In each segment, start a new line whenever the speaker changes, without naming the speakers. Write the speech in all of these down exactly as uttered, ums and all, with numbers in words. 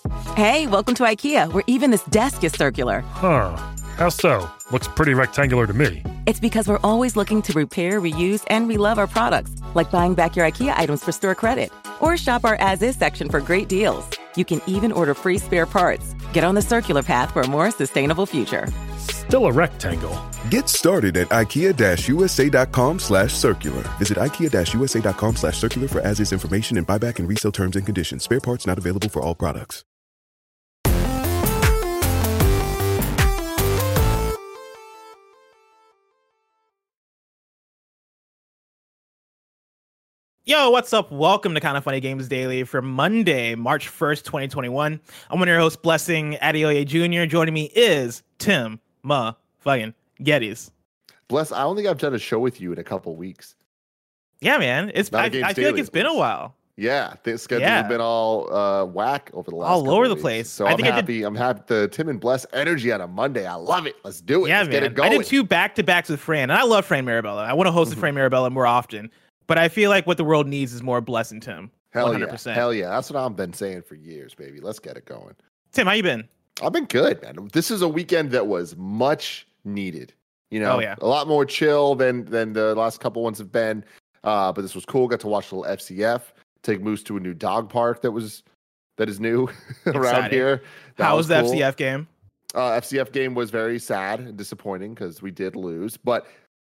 Hey, welcome to IKEA, where even this desk is circular.
Huh. How so? Looks pretty rectangular to me.
It's because we're always looking to repair, reuse, and relove our products, like buying back your IKEA items for store credit. Or shop our as-is section for great deals. You can even order free spare parts. Get on the circular path for a more sustainable future.
Still a rectangle.
Get started at ikea-usa.com slash circular. Visit ikea-usa.com slash circular for as-is information and buyback and resale terms and conditions. Spare parts not available for all products.
Yo, what's up? Welcome to Kind of Funny Games Daily for Monday, March first, twenty twenty-one. I'm one of your hosts, Blessing Adeoye Junior Joining me is Tim Ma fucking Geddes.
Bless, I don't think I've done a show with you in a couple weeks.
Yeah, man. It's I, I feel
daily,
like it's been a while.
Yeah, the schedules
yeah.
have been all uh, whack over the last
all over the
weeks.
place.
So
I
I'm
think
happy.
I did...
I'm happy. The Tim and Bless energy on a Monday. I love it. Let's do it.
Yeah,
Let's
man.
get it going.
I did two back to backs with Fran, and I love Fran Mirabella. I want to host mm-hmm. Fran Mirabella more often. But I feel like what the world needs is more Bless and Tim.
Hell
one hundred percent.
yeah. Hell yeah. That's what I've been saying for years, baby. Let's get it going.
Tim, how you been?
I've been good, man. This is a weekend that was much needed. You know,
oh, yeah.
a lot more chill than than the last couple ones have been. Uh, but this was cool. Got to watch a little F C F. Take Moose to a new dog park that was that is new around here. That
How was,
was
the
cool.
F C F game?
Uh, F C F game was very sad and disappointing because we did lose. But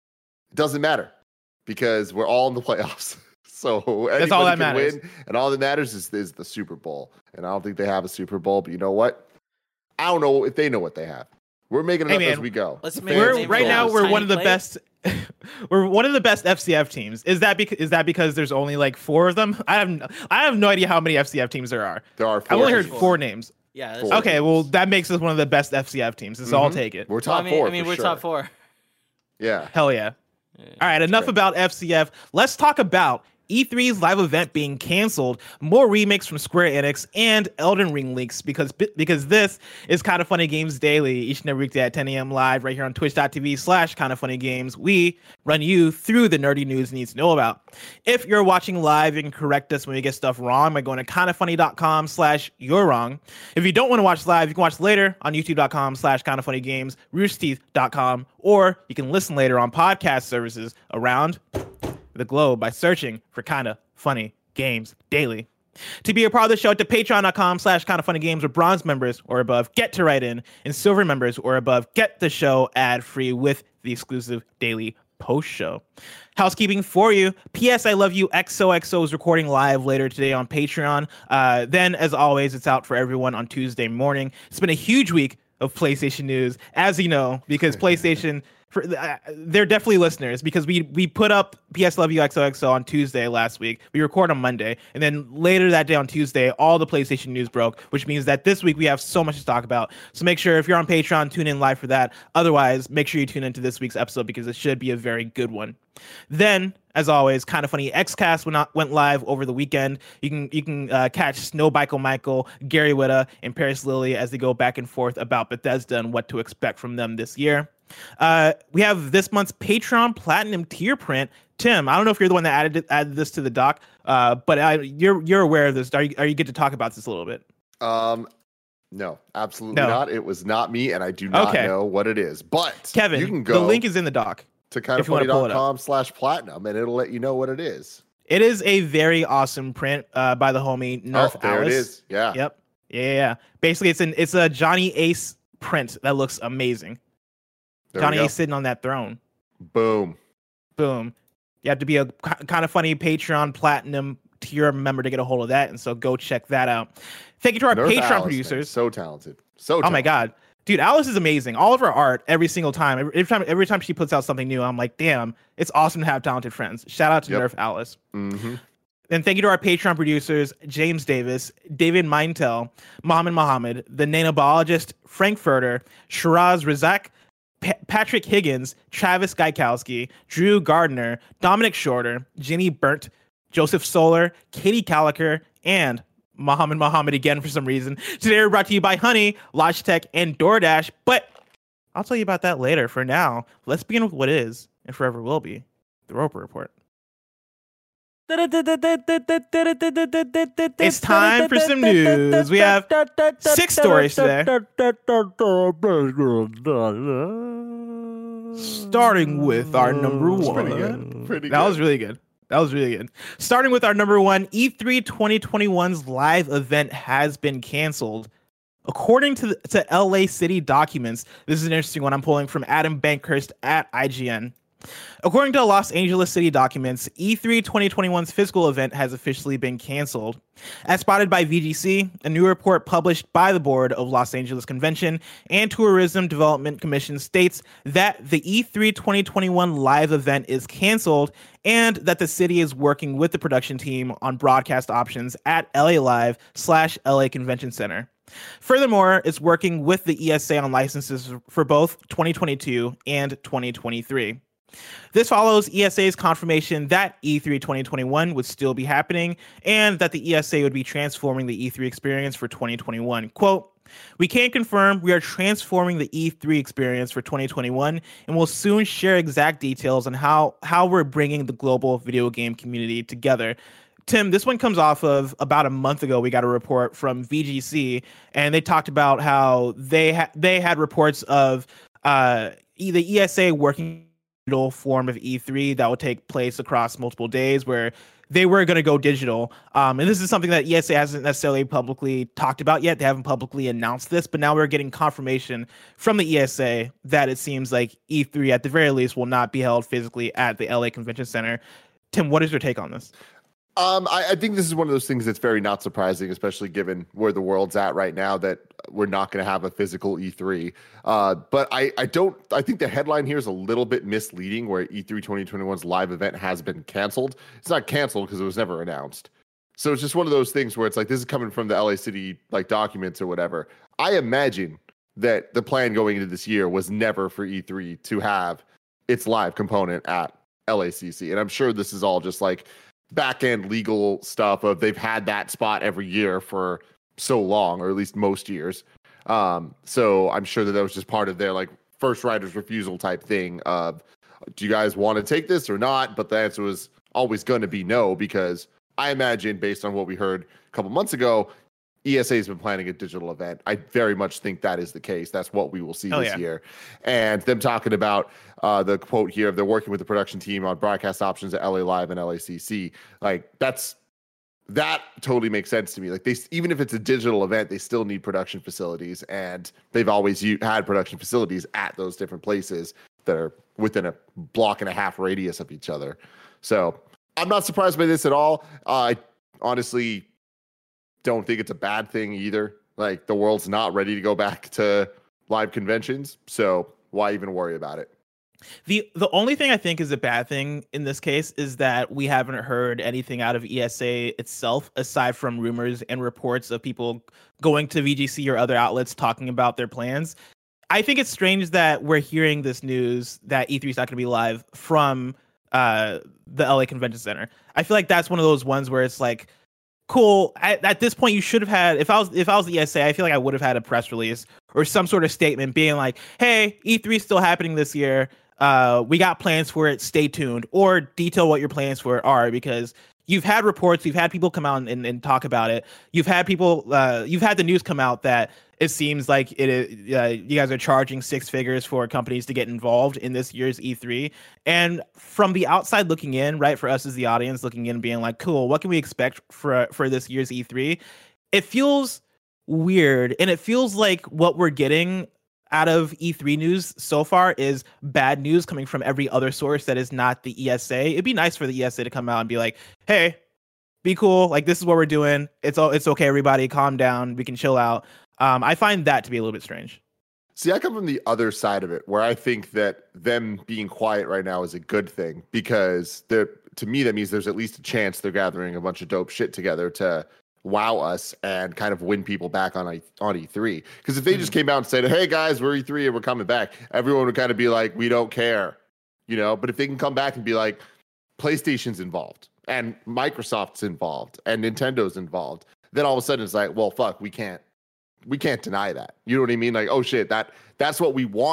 it doesn't matter because we're all in the playoffs. So
that's all that
can
matters.
Win, and all that matters is, is the Super Bowl. And I don't think they have a Super Bowl, but you know what? I don't know if they know what they have. We're making it
hey,
up
man,
as we go.
Let's make we're, right now, we're one of the
play.
best. We're one of the best F C F teams. Is that because is that because there's only like four of them? I have I have no idea how many F C F teams there are.
There are. Four.
I've only heard four, four names.
Yeah.
Four
okay.
teams.
Well, that makes us one of the best F C F teams. So mm-hmm. I'll take it.
We're top
well, I mean,
four.
I mean, we're
sure.
top four.
Yeah.
Hell yeah. yeah All right. Enough great. about F C F. Let's talk about E three's live event being canceled, more remakes from Square Enix, and Elden Ring leaks because because this is Kind of Funny Games Daily, each and every weekday at ten a.m. live right here on twitch.tv slash Kind of Funny Games. We run you through the nerdy news you need to know about. If you're watching live, you can correct us when we get stuff wrong by going to kindoffunny.com slash you're wrong. If you don't want to watch live, you can watch later on youtube.com slash Kind of Funny Games, roosterteeth dot com, or you can listen later on podcast services around the globe by searching for Kinda Funny Games Daily. To be a part of the show, to patreon.com slash Kinda Funny Games, or bronze members or above get to write in, and silver members or above get the show ad free with the exclusive daily post show. Housekeeping for you. P S I Love You X O X O is recording live later today on Patreon. Uh, then, as always, it's out for everyone on Tuesday morning. It's been a huge week of PlayStation news, as you know, because PlayStation. For, uh, they're definitely listeners because we we put up P S Love You X O X O on Tuesday last week. We record on Monday, and then later that day on Tuesday, all the PlayStation news broke, which means that this week we have so much to talk about. So make sure if you're on Patreon, tune in live for that. Otherwise, make sure you tune into this week's episode because it should be a very good one. Then, as always, Kind of Funny Xcast went out, went live over the weekend. You can you can uh, catch Snow Michael Michael, Gary Whitta, and Paris Lilly as they go back and forth about Bethesda and what to expect from them this year. Uh, we have this month's Patreon Platinum tier print. Tim, I don't know if you're the one that added it, added this to the doc, uh, but I, you're you're aware of this. Are you, are you good to talk about this a little bit?
Um, no, absolutely
No.
not. It was not me, and I do not
Okay.
know what it is. But
Kevin,
you can go
the link is in the doc.
to kindoffunny.com slash platinum, and it'll let you know what it is.
It is a very awesome print uh, by the homie Nerf
Oh, there
Alice.
it is. Yeah.
Yep. Yeah, yeah, yeah. Basically, it's an it's a Johnny Ace print that looks amazing.
There
Johnny
we go.
Ace sitting on that throne.
Boom.
Boom. You have to be a Kind of Funny Patreon Platinum tier member to get a hold of that, and so go check that out. Thank you to our
Nerf
Patreon
Alice,
producers.
man. So talented. So
Oh
talented.
my god, dude, Alice is amazing. All of her art, every single time, every, every time, every time she puts out something new, I'm like, damn, it's awesome to have talented friends. Shout out to
Yep.
Nerf Alice.
Mm-hmm.
And thank you to our Patreon producers, James Davis, David Meintel, Mohammed Mohammed, the nanobiologist, Frank Furter, Shiraz Razak, Pa- Patrick Higgins, Travis Gaikowski, Drew Gardner, Dominic Shorter, Jenny Burnt, Joseph Solar, Katie Caliker, and Mohammed Mohammed again for some reason. Today we're brought to you by Honey, Logitech, and DoorDash, but I'll tell you about that later. For now, let's begin with what is, and forever will be, the Roper Report. It's time for some news. We have six stories today. Starting with our number one.
Pretty good. Pretty
that
good.
was really good. That was really good. Starting with our number one, E three twenty twenty-one's live event has been canceled. According to, the, to L A City documents, this is an interesting one I'm pulling from Adam Bankhurst at I G N. According to Los Angeles City documents, E three twenty twenty-one's physical event has officially been canceled. As spotted by V G C, a new report published by the board of Los Angeles Convention and Tourism Development Commission states that the E three twenty twenty-one live event is canceled and that the city is working with the production team on broadcast options at L A Live slash L A Convention Center. Furthermore, it's working with the E S A on licenses for both twenty twenty-two and twenty twenty-three. This follows E S A's confirmation that E three twenty twenty-one would still be happening and that the E S A would be transforming the E three experience for twenty twenty-one. Quote, "We can confirm we are transforming the E three experience for twenty twenty-one and will soon share exact details on how, how we're bringing the global video game community together." Tim, this one comes off of about a month ago. We got a report from V G C, and they talked about how they ha- they had reports of uh, the E S A working digital form of E three that would take place across multiple days, where they were going to go digital. Um, and this is something that E S A hasn't necessarily publicly talked about yet. They haven't publicly announced this, but now we're getting confirmation from the E S A that it seems like E three, at the very least, will not be held physically at the L A Convention Center. Tim, what is your take on this?
Um, I, I think this is one of those things that's very not surprising, especially given where the world's at right now, that we're not going to have a physical E three. Uh, but I, I don't, I think the headline here is a little bit misleading, where E three twenty twenty-one's live event has been canceled. It's not canceled because it was never announced. So it's just one of those things where it's like, this is coming from the L A City like documents or whatever. I imagine that the plan going into this year was never for E three to have its live component at L A C C. And I'm sure this is all just like back end legal stuff of they've had that spot every year for so long, or at least most years. Um, so I'm sure that that was just part of their like first writer's refusal type thing of, do you guys want to take this or not? But the answer was always going to be no, because I imagine, based on what we heard a couple months ago, E S A has been planning a digital event. I very much think that is the case. That's what we will see
oh,
this
yeah.
year. And them talking about uh, the quote here of they're working with the production team on broadcast options at L A Live and L A C C. Like that's that totally makes sense to me. Like they, even if it's a digital event, they still need production facilities, and they've always u- had production facilities at those different places that are within a block and a half radius of each other. So I'm not surprised by this at all. Uh, I honestly don't think it's a bad thing either. Like the world's not ready to go back to live conventions, so why even worry about it?
The the only thing I think is a bad thing in this case is that we haven't heard anything out of E S A itself, aside from rumors and reports of people going to V G C or other outlets talking about their plans. I think it's strange that we're hearing this news that E three is not going to be live from uh, the L A Convention Center. I feel like that's one of those ones where it's like, cool. At, at this point, you should have had. If I was, if I was the E S A, I feel like I would have had a press release or some sort of statement being like, "Hey, E three is still happening this year. Uh, we got plans for it. Stay tuned," or detail what your plans for it are, because you've had reports, you've had people come out and, and talk about it. You've had people, uh, you've had the news come out that it seems like it is, uh, you guys are charging six figures for companies to get involved in this year's E three. And from the outside looking in, right, for us as the audience looking in, being like, cool, what can we expect for for this year's E three? It feels weird, and it feels like what we're getting out of E three news so far is bad news coming from every other source that is not the E S A. It'd be nice for the E S A to come out and be like, hey, be cool. Like, this is what we're doing. It's all, it's okay, everybody. Calm down. We can chill out. Um, I find that to be a little bit strange.
See, I come from the other side of it, where I think that them being quiet right now is a good thing, because they're, to me, that means there's at least a chance they're gathering a bunch of dope shit together to wow us and kind of win people back on on E three. Because if they just came out and said, hey guys, we're E three and we're coming back, everyone would kind of be like, we don't care, you know. But if they can come back and be like, PlayStation's involved and Microsoft's involved and Nintendo's involved, then all of a sudden it's like, well, fuck, we can't we can't deny that. You know what I mean? Like, oh shit, that that's what we want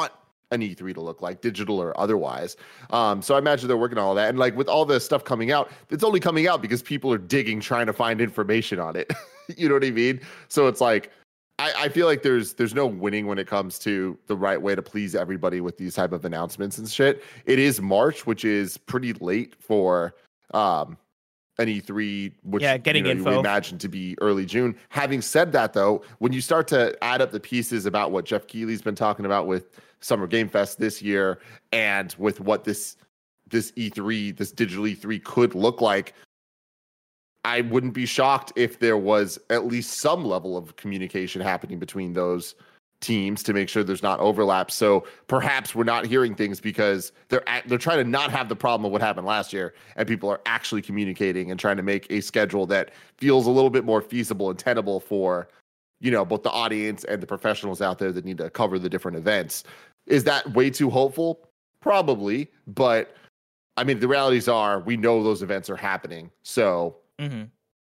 an E three to look like, digital or otherwise. Um, so I imagine they're working on all that. And like with all this stuff coming out, it's only coming out because people are digging, trying to find information on it. You know what I mean? So it's like, I, I feel like there's there's no winning when it comes to the right way to please everybody with these type of announcements and shit. It is March, which is pretty late for um, an E three, which
yeah, getting
you know,
info.
we imagine to be early June. Having said that, though, when you start to add up the pieces about what Jeff Keighley's been talking about with Summer Game Fest this year, and with what this this E three, this digital E three could look like, I wouldn't be shocked if there was at least some level of communication happening between those teams to make sure there's not overlap. So perhaps we're not hearing things because they're at, they're trying to not have the problem of what happened last year, and people are actually communicating and trying to make a schedule that feels a little bit more feasible and tenable for, you know, both the audience and the professionals out there that need to cover the different events. Is that way too hopeful? Probably, but I mean, the realities are we know those events are happening. So
mm-hmm.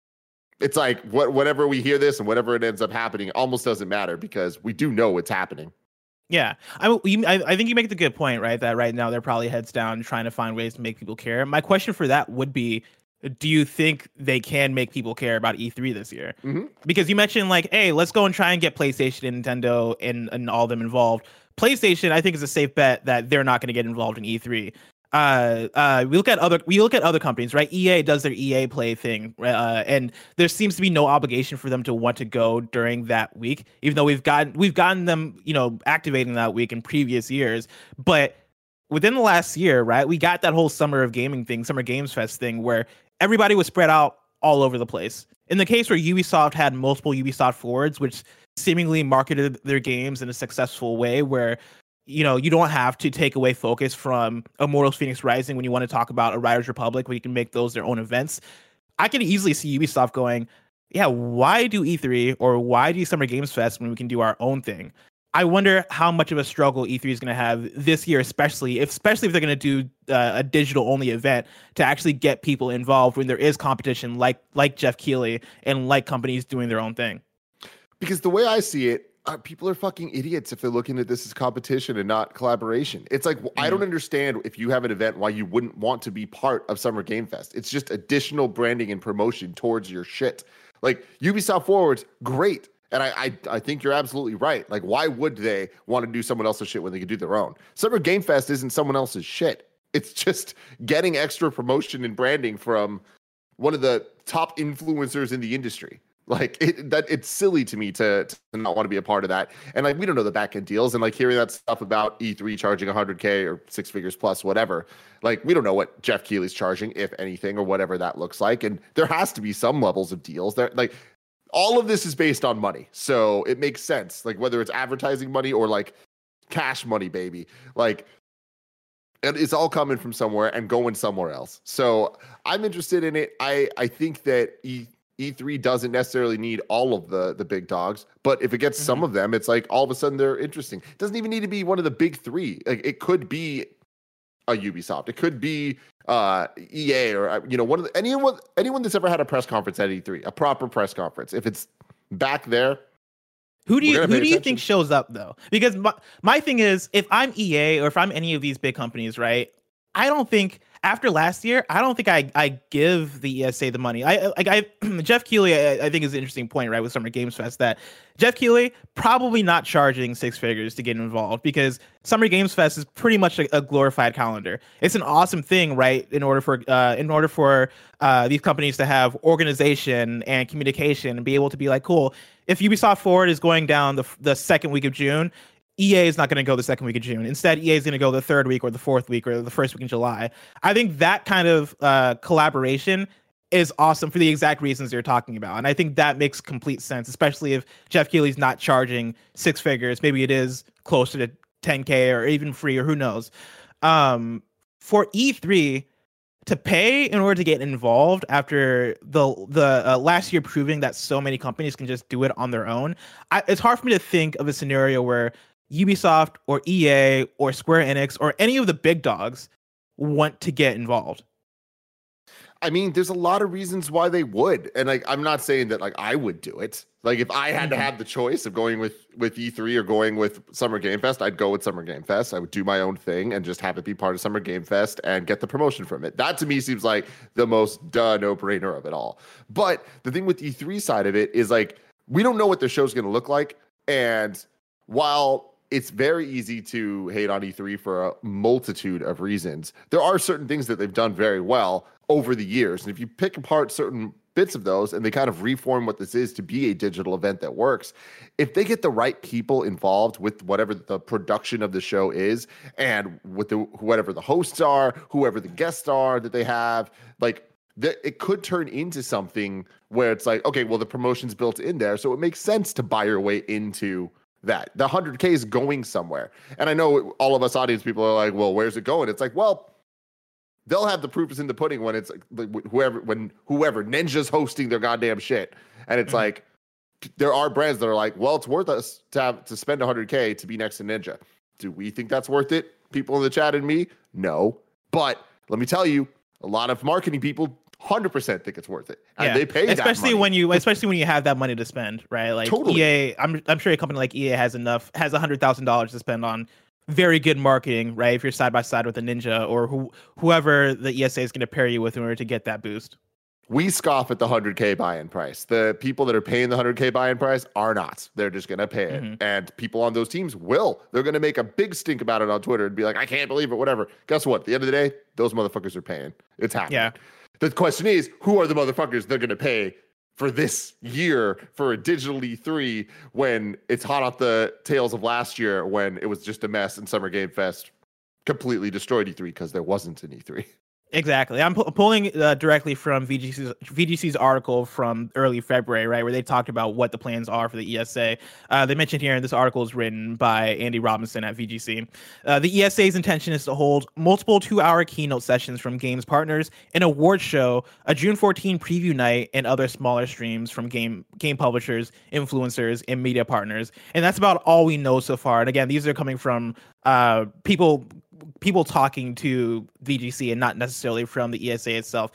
It's like what, whatever we hear this and whatever it ends up happening almost doesn't matter because we do know it's happening.
Yeah, I, you, I I think you make the good point, right? That right now they're probably heads down trying to find ways to make people care. My question for that would be, do you think they can make people care about E three this year?
Mm-hmm.
Because you mentioned like, hey, let's go and try and get PlayStation and Nintendo and, and all of them involved. PlayStation, I think, is a safe bet that they're not going to get involved in E three. Uh, uh, we look at other we look at other companies, right? E A does their E A Play thing, uh, and there seems to be no obligation for them to want to go during that week, even though we've gotten we've gotten them, you know, activating that week in previous years. But within the last year, right, we got that whole Summer of Gaming thing, Summer Games Fest thing, where everybody was spread out all over the place. In the case where Ubisoft had multiple Ubisoft Forwards, which seemingly marketed their games in a successful way, where you know, you don't have to take away focus from Immortals Phoenix Rising when you want to talk about a Riders Republic, where you can make those their own events. I can easily see Ubisoft going, yeah, why do E three or why do Summer Games Fest when we can do our own thing? I wonder how much of a struggle E three is going to have this year, especially if, especially if they're going to do uh, a digital only event to actually get people involved when there is competition like like Jeff Keighley and like companies doing their own thing.
Because the way I see it, Uh, people are fucking idiots if they're looking at this as competition and not collaboration. It's like, mm-hmm. I don't understand if you have an event why you wouldn't want to be part of Summer Game Fest. It's just additional branding and promotion towards your shit. Like Ubisoft Forwards, great. And I, I I think you're absolutely right. Like, why would they want to do someone else's shit when they could do their own? Summer Game Fest isn't someone else's shit. It's just getting extra promotion and branding from one of the top influencers in the industry. Like it, that it's silly to me to, to not want to be a part of that. And like, we don't know the back end deals, and like hearing that stuff about E three charging one hundred K or six figures plus, whatever. Like, we don't know what Jeff Keighley's charging, if anything, or whatever that looks like. And there has to be some levels of deals there. Like, all of this is based on money. So it makes sense. Like, whether it's advertising money or like cash money, baby, like, and it's all coming from somewhere and going somewhere else. So I'm interested in it. I, I think that E E three doesn't necessarily need all of the the big dogs, but if it gets mm-hmm. some of them, it's like all of a sudden they're interesting. It doesn't even need to be one of the big three. Like, it could be a Ubisoft, it could be uh, E A, or you know, one of the, anyone anyone that's ever had a press conference at E three, a proper press conference. If it's back there,
who do you who do attention. you think shows up though? Because my, my thing is, if I'm E A or if I'm any of these big companies, right? I don't think. After last year, I don't think I, I give the E S A the money. I like I Jeff Keighley, I, I think is an interesting point, right, with Summer Games Fest, that Jeff Keighley probably not charging six figures to get involved, because Summer Games Fest is pretty much a, a glorified calendar. It's an awesome thing, right? In order for uh, in order for uh, these companies to have organization and communication and be able to be like, cool, if Ubisoft Forward is going down the the second week of June, E A is not going to go the second week of June. Instead, E A is going to go the third week or the fourth week or the first week in July. I think that kind of uh, collaboration is awesome for the exact reasons you're talking about. And I think that makes complete sense, especially if Jeff Keighley's not charging six figures. Maybe it is closer to ten K or even free, or who knows. Um, for E three to pay in order to get involved after the the uh, last year proving that so many companies can just do it on their own, I, it's hard for me to think of a scenario where Ubisoft or E A or Square Enix or any of the big dogs want to get involved.
I mean, there's a lot of reasons why they would. And like, I'm not saying that like I would do it. Like if I had mm-hmm. to have the choice of going with, with E three or going with Summer Game Fest, I'd go with Summer Game Fest. I would do my own thing and just have it be part of Summer Game Fest and get the promotion from it. That to me seems like the most duh no-brainer of it all. But the thing with the E three side of it is like, we don't know what their show's going to look like. And while it's very easy to hate on E three for a multitude of reasons, there are certain things that they've done very well over the years. And if you pick apart certain bits of those and they kind of reform what this is to be a digital event that works, if they get the right people involved with whatever the production of the show is and with the whatever the hosts are, whoever the guests are that they have, like the, it could turn into something where it's like, okay, well, the promotion's built in there, so it makes sense to buy your way into that. The one hundred K is going somewhere. And I know all of us audience people are like, well, where's it going? It's like, well, they'll have the proof is in the pudding when it's like whoever when whoever Ninja's hosting their goddamn shit. And it's mm-hmm. like there are brands that are like, well, it's worth us to have to spend one hundred K to be next to Ninja. Do we think that's worth it? People in the chat and me? No. But let me tell you, a lot of marketing people one hundred percent think it's worth it. And
yeah.
they pay
especially
that money.
when you especially when you have that money to spend, right? Like
totally.
E A, I'm I'm sure a company like E A has enough has one hundred thousand dollars to spend on very good marketing, right? If you're side by side with a Ninja or who whoever the E S A is going to pair you with in order to get that boost.
We scoff at the one hundred K buy-in price. The people that are paying the one hundred K buy-in price are not. They're just going to pay it. Mm-hmm. And people on those teams will. They're going to make a big stink about it on Twitter and be like, I can't believe it, whatever. Guess what? At the end of the day, those motherfuckers are paying. It's happening.
Yeah.
The question is, who are the motherfuckers they're going to pay for this year for a digital E three when it's hot off the tails of last year when it was just a mess and Summer Game Fest completely destroyed E three because there wasn't an E three.
Exactly. I'm pu- pulling uh, directly from V G C's, V G C's article from early February, right, where they talked about what the plans are for the E S A. Uh, they mentioned here, and this article is written by Andy Robinson at V G C. Uh, the E S A's intention is to hold multiple two-hour keynote sessions from games partners, an award show, a June fourteenth preview night, and other smaller streams from game game publishers, influencers, and media partners. And that's about all we know so far. And again, these are coming from uh, people people talking to V G C and not necessarily from the E S A itself.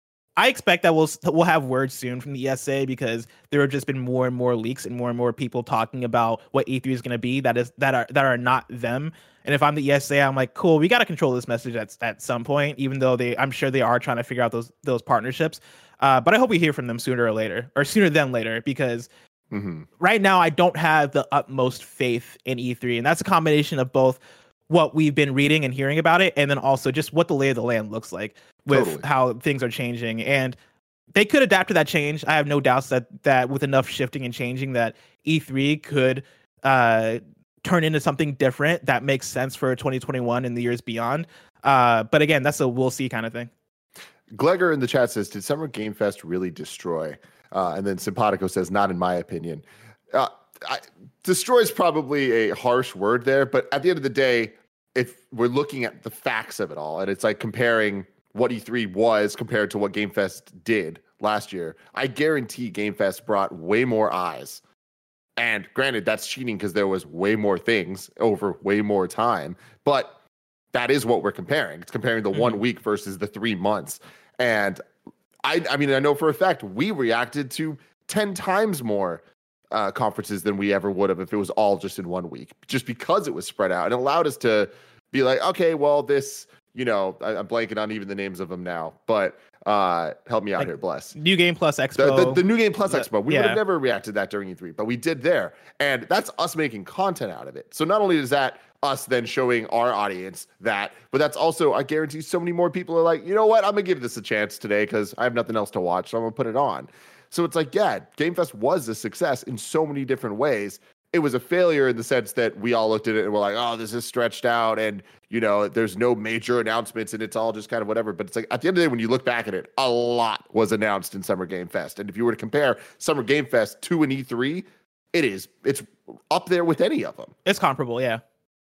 I expect that we'll we'll have words soon from the E S A because there have just been more and more leaks and more and more people talking about what E three is going to be that is that are that are not them. And if I'm the E S A, I'm like, cool, we got to control this message at at some point, even though they I'm sure they are trying to figure out those those partnerships. Uh, but I hope we hear from them sooner or later, or sooner than later, because mm-hmm. right now I don't have the utmost faith in E three, and that's a combination of both what we've been reading and hearing about it, and then also just what the lay of the land looks like with totally. How things are changing. And they could adapt to that change. I have no doubts that that with enough shifting and changing that E three could uh, turn into something different that makes sense for twenty twenty-one and the years beyond. Uh, but again, that's a we'll see kind of thing.
Glegor in the chat says, did Summer Game Fest really destroy? Uh, and then Simpatico says, not in my opinion. Uh, I, destroy is probably a harsh word there, but at the end of the day, if we're looking at the facts of it all, and it's like comparing what E three was compared to what Game Fest did last year, I guarantee Game Fest brought way more eyes. And granted, that's cheating because there was way more things over way more time, but that is what we're comparing. It's comparing the mm-hmm. one week versus the three months. And I, I mean, I know for a fact we reacted to ten times more Uh, conferences than we ever would have if it was all just in one week, just because it was spread out and allowed us to be like, okay, well, this, you know, I, I'm blanking on even the names of them now, but uh, help me out like here, bless.
New Game Plus Expo.
The, the, the New Game Plus the, Expo. We
yeah.
would have never reacted to that during E three, but we did there. And that's us making content out of it. So not only is that us then showing our audience that, but that's also, I guarantee so many more people are like, you know what, I'm going to give this a chance today because I have nothing else to watch, so I'm going to put it on. So it's like, yeah, Game Fest was a success in so many different ways. It was a failure in the sense that we all looked at it and were like, oh, this is stretched out and, you know, there's no major announcements and it's all just kind of whatever. But it's like, at the end of the day, when you look back at it, a lot was announced in Summer Game Fest. And if you were to compare Summer Game Fest to an E three, it is, it's up there with any of them.
It's comparable, yeah.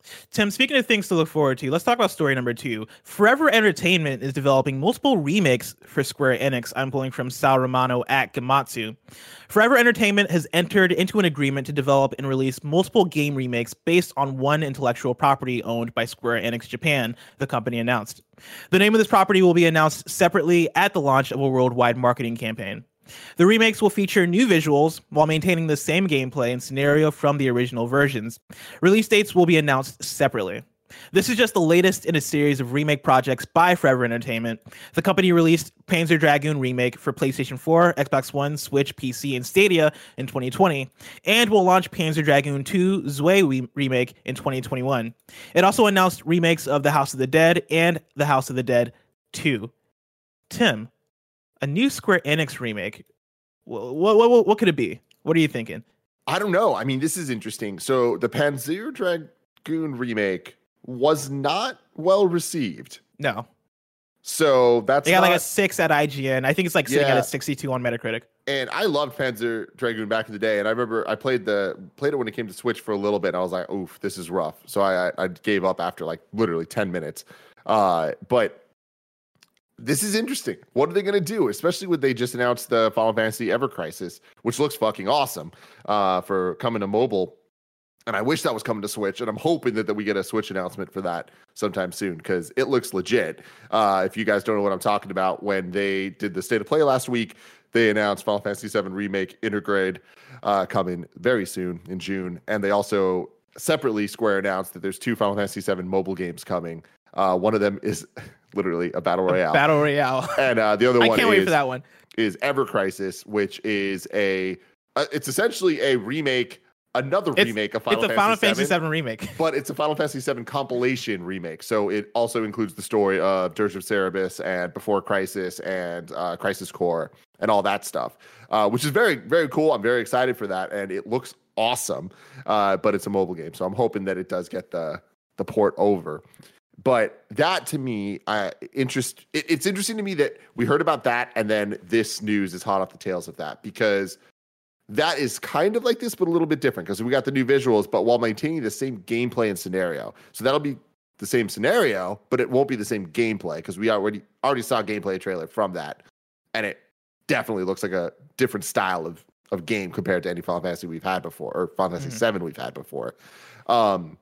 Tim, speaking of things to look forward to, let's talk about story number two. Forever Entertainment is developing multiple remakes for Square Enix. I'm pulling from Sal Romano at Gematsu. Forever Entertainment has entered into an agreement to develop and release multiple game remakes based on one intellectual property owned by Square Enix Japan, the company announced. The name of this property will be announced separately at the launch of a worldwide marketing campaign. The remakes will feature new visuals while maintaining the same gameplay and scenario from the original versions. Release dates will be announced separately. This is just the latest in a series of remake projects by Forever Entertainment. The company released Panzer Dragoon Remake for PlayStation four, Xbox One, Switch, P C, and Stadia in twenty twenty, and will launch Panzer Dragoon two Zwei re- Remake in twenty twenty-one. It also announced remakes of The House of the Dead and The House of the Dead two. Tim, a new Square Enix remake. What, what what what could it be? What are you thinking?
I don't know. I mean, this is interesting. So the Panzer Dragoon remake was not well received.
No.
So that's
they got
not,
like a six at I G N. I think it's like sitting
yeah.
at a sixty-two on Metacritic.
And I loved Panzer Dragoon back in the day, and I remember I played the played it when it came to Switch for a little bit. And I was like, "Oof, this is rough." So I I gave up after like literally ten minutes. Uh, but this is interesting. What are they going to do? Especially when they just announced the Final Fantasy Ever Crisis, which looks fucking awesome uh, for coming to mobile. And I wish that was coming to Switch. And I'm hoping that, that we get a Switch announcement for that sometime soon because it looks legit. Uh, if you guys don't know what I'm talking about, when they did the State of Play last week, they announced Final Fantasy seven Remake Intergrade uh, coming very soon in June. And they also separately, Square announced that there's two Final Fantasy seven mobile games coming. Uh, one of them is literally a battle royale.
A battle royale.
And uh, the other
I
one
can't wait
is,
for that one.
is Ever Crisis, which is a uh, it's essentially a remake, another
it's,
remake of Final
It's a
Fantasy
Final Fantasy
seven,
seven remake.
but it's a Final Fantasy seven compilation remake. So it also includes the story of Dirge of Cerberus and Before Crisis and uh, Crisis Core and all that stuff, uh, which is very, very cool. I'm very excited for that, and it looks awesome. Uh, but it's a mobile game, so I'm hoping that it does get the the port over. But that to me, uh, interest. It, it's interesting to me that we heard about that, and then this news is hot off the tails of that because that is kind of like this, but a little bit different because we got the new visuals, but while maintaining the same gameplay and scenario. So that'll be the same scenario, but it won't be the same gameplay because we already already saw a gameplay trailer from that, and it definitely looks like a different style of of game compared to any Final Fantasy we've had before, or Final Fantasy
Mm-hmm.
seven we've had before. Um.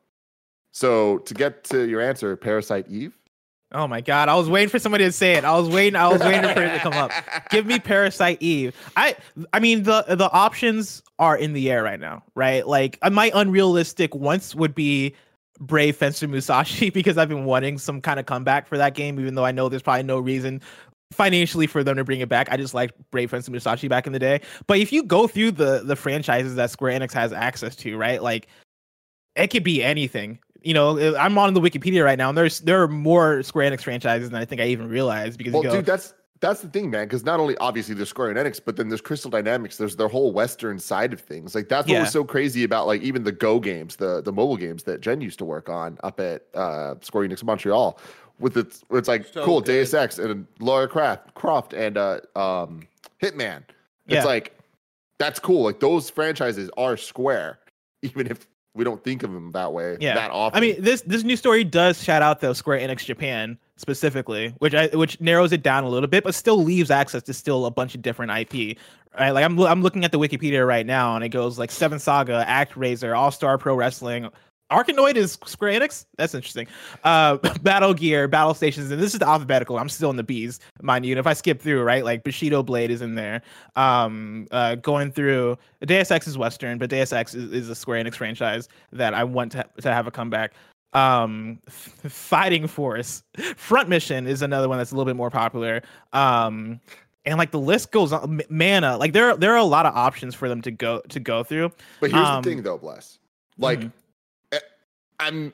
So to get to your answer, Parasite Eve.
Oh my god, I was waiting for somebody to say it. I was waiting. I was waiting for it to come up. Give me Parasite Eve. I I mean the the options are in the air right now, right? Like my unrealistic once would be Brave Fencer Musashi because I've been wanting some kind of comeback for that game, even though I know there's probably no reason financially for them to bring it back. I just liked Brave Fencer Musashi back in the day. But if you go through the the franchises that Square Enix has access to, right? Like it could be anything. You know, I'm on the Wikipedia right now, and there's there are more Square Enix franchises than I think I even realized. Because
well,
you go,
dude, that's that's the thing, man. Because not only obviously there's Square Enix, but then there's Crystal Dynamics. There's their whole Western side of things. Like that's what
Yeah.
was so crazy about like even the Go games, the the mobile games that Jen used to work on up at uh, Square Enix Montreal. With it, it's like
So
cool
good.
Deus Ex and Lara Croft, Croft and uh, um, Hitman. It's
Yeah.
like that's cool. Like those franchises are Square, even if we don't think of them that way
Yeah.
that often.
I mean, this this new story does shout out though Square Enix Japan specifically, which I which narrows it down a little bit, but still leaves access to still a bunch of different I P. Right? Like I'm I'm looking at the Wikipedia right now, and it goes like Seven Saga, ActRaiser, All Star Pro Wrestling. Arkanoid is Square Enix. That's interesting. Uh, Battle Gear, Battle Stations, and this is the alphabetical. I'm still in the B's, mind you. And if I skip through, right, like Bushido Blade is in there. Um, uh, going through Deus Ex is Western, but Deus Ex is, is a Square Enix franchise that I want to to have a comeback. Um, F- Fighting Force, Front Mission is another one that's a little bit more popular. Um, and like the list goes on. M- Mana, like there there are a lot of options for them to go to go through.
But here's
Um,
the thing, though, Bless. Like,
mhm.
eh, I'm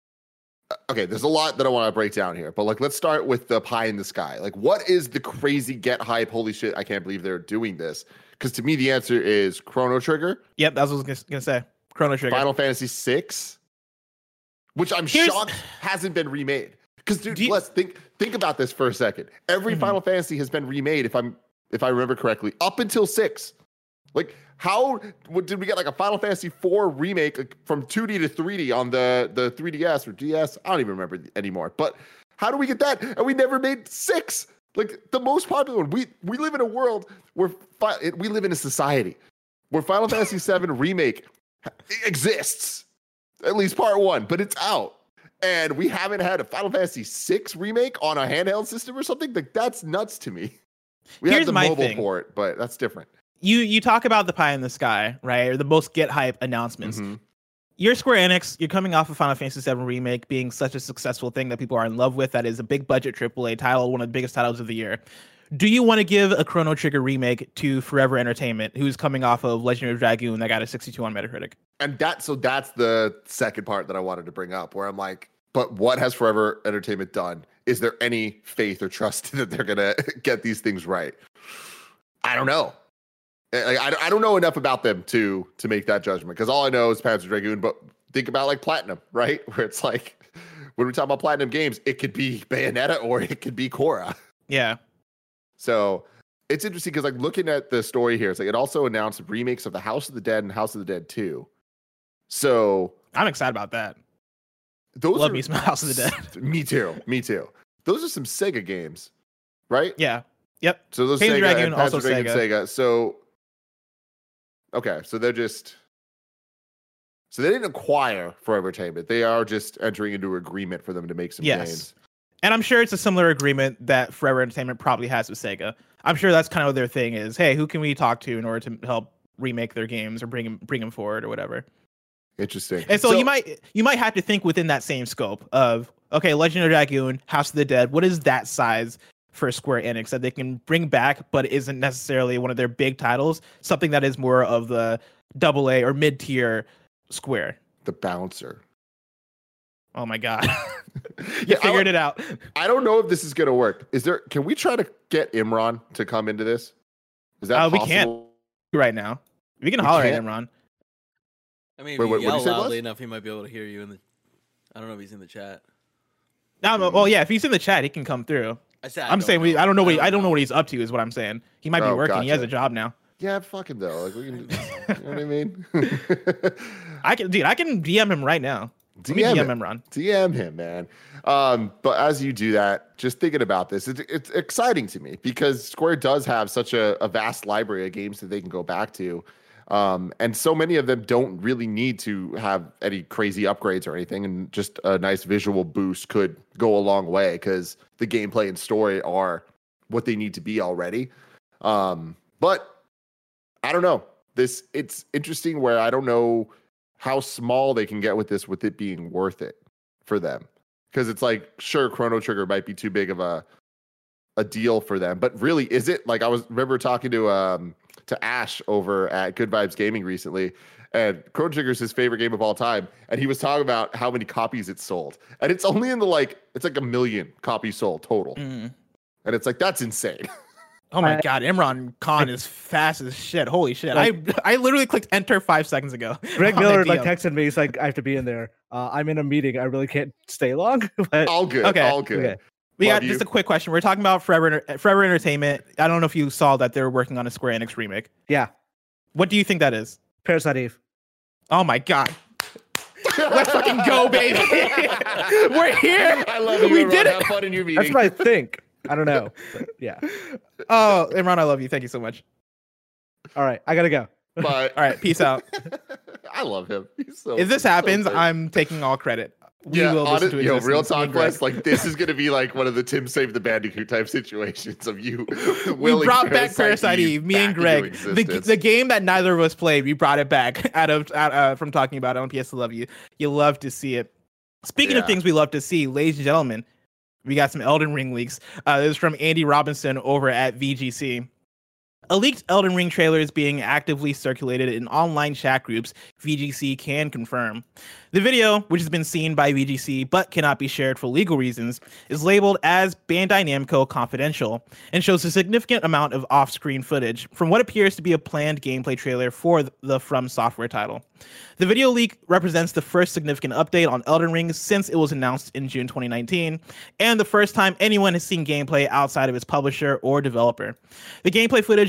okay. There's a lot that I want to break down here, but like, let's start with the pie in the sky. Like, what is the crazy get hype? Holy shit! I can't believe they're doing this. Because to me, the answer is Chrono Trigger,
Yep, that's what I was gonna, gonna say. Chrono Trigger.
Final Fantasy six, which I'm
Here's-
shocked hasn't been remade. Because dude,
Do you-
Bless, think think about this for a second. Every
Mhm.
Final Fantasy has been remade, if I'm if I remember correctly, up until six. Like, how what, did we get like a Final Fantasy four remake like, from two D to three D on the, the three D S or D S? I don't even remember anymore. But how do we get that? And we never made six. Like, the most popular one. We we live in a world where fi- we live in a society where Final Fantasy seven remake exists. At least part one, but it's out. And we haven't had a Final Fantasy six remake on a handheld system or something. Like, that's nuts to me. We
Here's
have the
my
mobile
thing.
port, but that's different.
You you talk about the pie in the sky, right? Or the most get hype announcements.
Mm-hmm.
You're Square Enix. You're coming off of Final Fantasy seven remake being such a successful thing that people are in love with. That is a big budget triple A title, one of the biggest titles of the year. Do you want to give a Chrono Trigger remake to Forever Entertainment, who's coming off of Legend of Dragoon that got a sixty-two on Metacritic?
And that so that's the second part that I wanted to bring up, where I'm like, but what has Forever Entertainment done? Is there any faith or trust that they're gonna get these things right? I don't know. Like, I, I don't know enough about them to to make that judgment, because all I know is Panzer Dragoon. But think about like Platinum, right? Where it's like when we talk about Platinum games, it could be Bayonetta or it could be Korra.
Yeah.
So it's interesting because like looking at the story here, it's like it also announced remakes of the House of the Dead and House of the Dead two. So
I'm excited about that.
those
Love
are,
me some House of the Dead.
Me too. Me too. Those are some Sega games, right?
Yeah. Yep.
So those
Panzer
Sega
Dragoon,
and
also
Panzer Dragoon,
Sega.
Sega. So okay, so they're just so they didn't acquire Forever Entertainment. They are just entering into an agreement for them to make some
Yes.
games.
And I'm sure it's a similar agreement that Forever Entertainment probably has with Sega. I'm sure that's kind of what their thing is. Hey, who can we talk to in order to help remake their games or bring them bring them forward or whatever?
Interesting.
And so, you might you might have to think within that same scope of, okay, Legend of Dragoon, House of the Dead, what is that size for Square Enix that they can bring back, but isn't necessarily one of their big titles, something that is more of the double A or mid-tier Square.
The Bouncer.
Oh my God. you
Yeah, I
figured
like-
it out.
I don't know if this is going to work. Is there? Can we try to get Imran to come into this? Is that
Uh, we
possible?
can't. Right now. We can
We
holler at
can't?
Imran.
I mean, if
Wait,
you
what- what'd
yell
you say,
loudly
Buzz?
enough, he might be able to hear you in the. I don't know if he's in the chat.
No, well, yeah, if he's in the chat, he can come through.
I said. I
I'm
don't
saying we.
know.
I don't know what he, I don't know what he's up to. Is what I'm saying. He might be
Oh,
working. He has a
gotcha.
job now.
Yeah, fuck him though. Like, we can, you know what I mean?
I can, dude. I can D M him right now. Let me
D M
D M
him.
Imran.
D M him, man. Um, but as you do that, just thinking about this, it's, it's exciting to me because Square does have such a, a vast library of games that they can go back to. Um, and so many of them don't really need to have any crazy upgrades or anything. And just a nice visual boost could go a long way because the gameplay and story are what they need to be already. Um, but I don't know. This it's interesting where I don't know how small they can get with this with it being worth it for them. Because it's like, sure, Chrono Trigger might be too big of a a deal for them, but really, is it? Like, I was remember talking to um to Ash over at Good Vibes Gaming recently, and Chrono Trigger is his favorite game of all time, and he was talking about how many copies it sold, and it's only in the like it's like a million copies sold total,
Mm.
and it's like that's insane.
Oh my
I-
God, Imran Khan is fast as shit. Holy shit!
Like-
I I literally clicked enter five seconds ago.
Greg
on that
Miller like
D M.
texted me. He's like, I have to be in there. Uh, I'm in a meeting. I really can't stay long. But
All good,
Okay,
all good.
okay.
We
Love
got just
you.
a quick question. We're talking about Forever Enter- Forever Entertainment. I don't know if you saw that they're working on a Square Enix remake.
yeah,
What do you think that is?
Parasite Eve.
Oh my God. Let's fucking go, baby. We're here.
I love you.
We
Imran.
did it.
Have fun in your meeting.
That's what I think. I don't know. But yeah.
Oh, Imran, I love you. Thank you so much.
All right, I gotta go.
But
All right, peace out.
I love him. He's so,
If this
so
happens,
great.
I'm taking all credit. We
yeah,
will listen
honest,
to
yo,
existence,
real
me
talk,
and Greg.
Wes. Like this is gonna be like one of the Tim Save the Bandicoot type situations of you.
We
willing
brought back Parasite Eve, me and
back into
Greg. The,
existence.
the game that neither of us played, we brought it back out of out, uh, from talking about it on P S Love You. You love to see it. Speaking of
Yeah.
things we love to see, ladies and gentlemen, we got some Elden Ring leaks. Uh, this is from Andy Robinson over at V G C. A leaked Elden Ring trailer is being actively circulated in online chat groups, V G C can confirm. The video, which has been seen by V G C but cannot be shared for legal reasons, is labeled as Bandai Namco Confidential and shows a significant amount of off-screen footage from what appears to be a planned gameplay trailer for the From Software title. The video leak represents the first significant update on Elden Ring since it was announced in June twenty nineteen, and the first time anyone has seen gameplay outside of its publisher or developer. The gameplay footage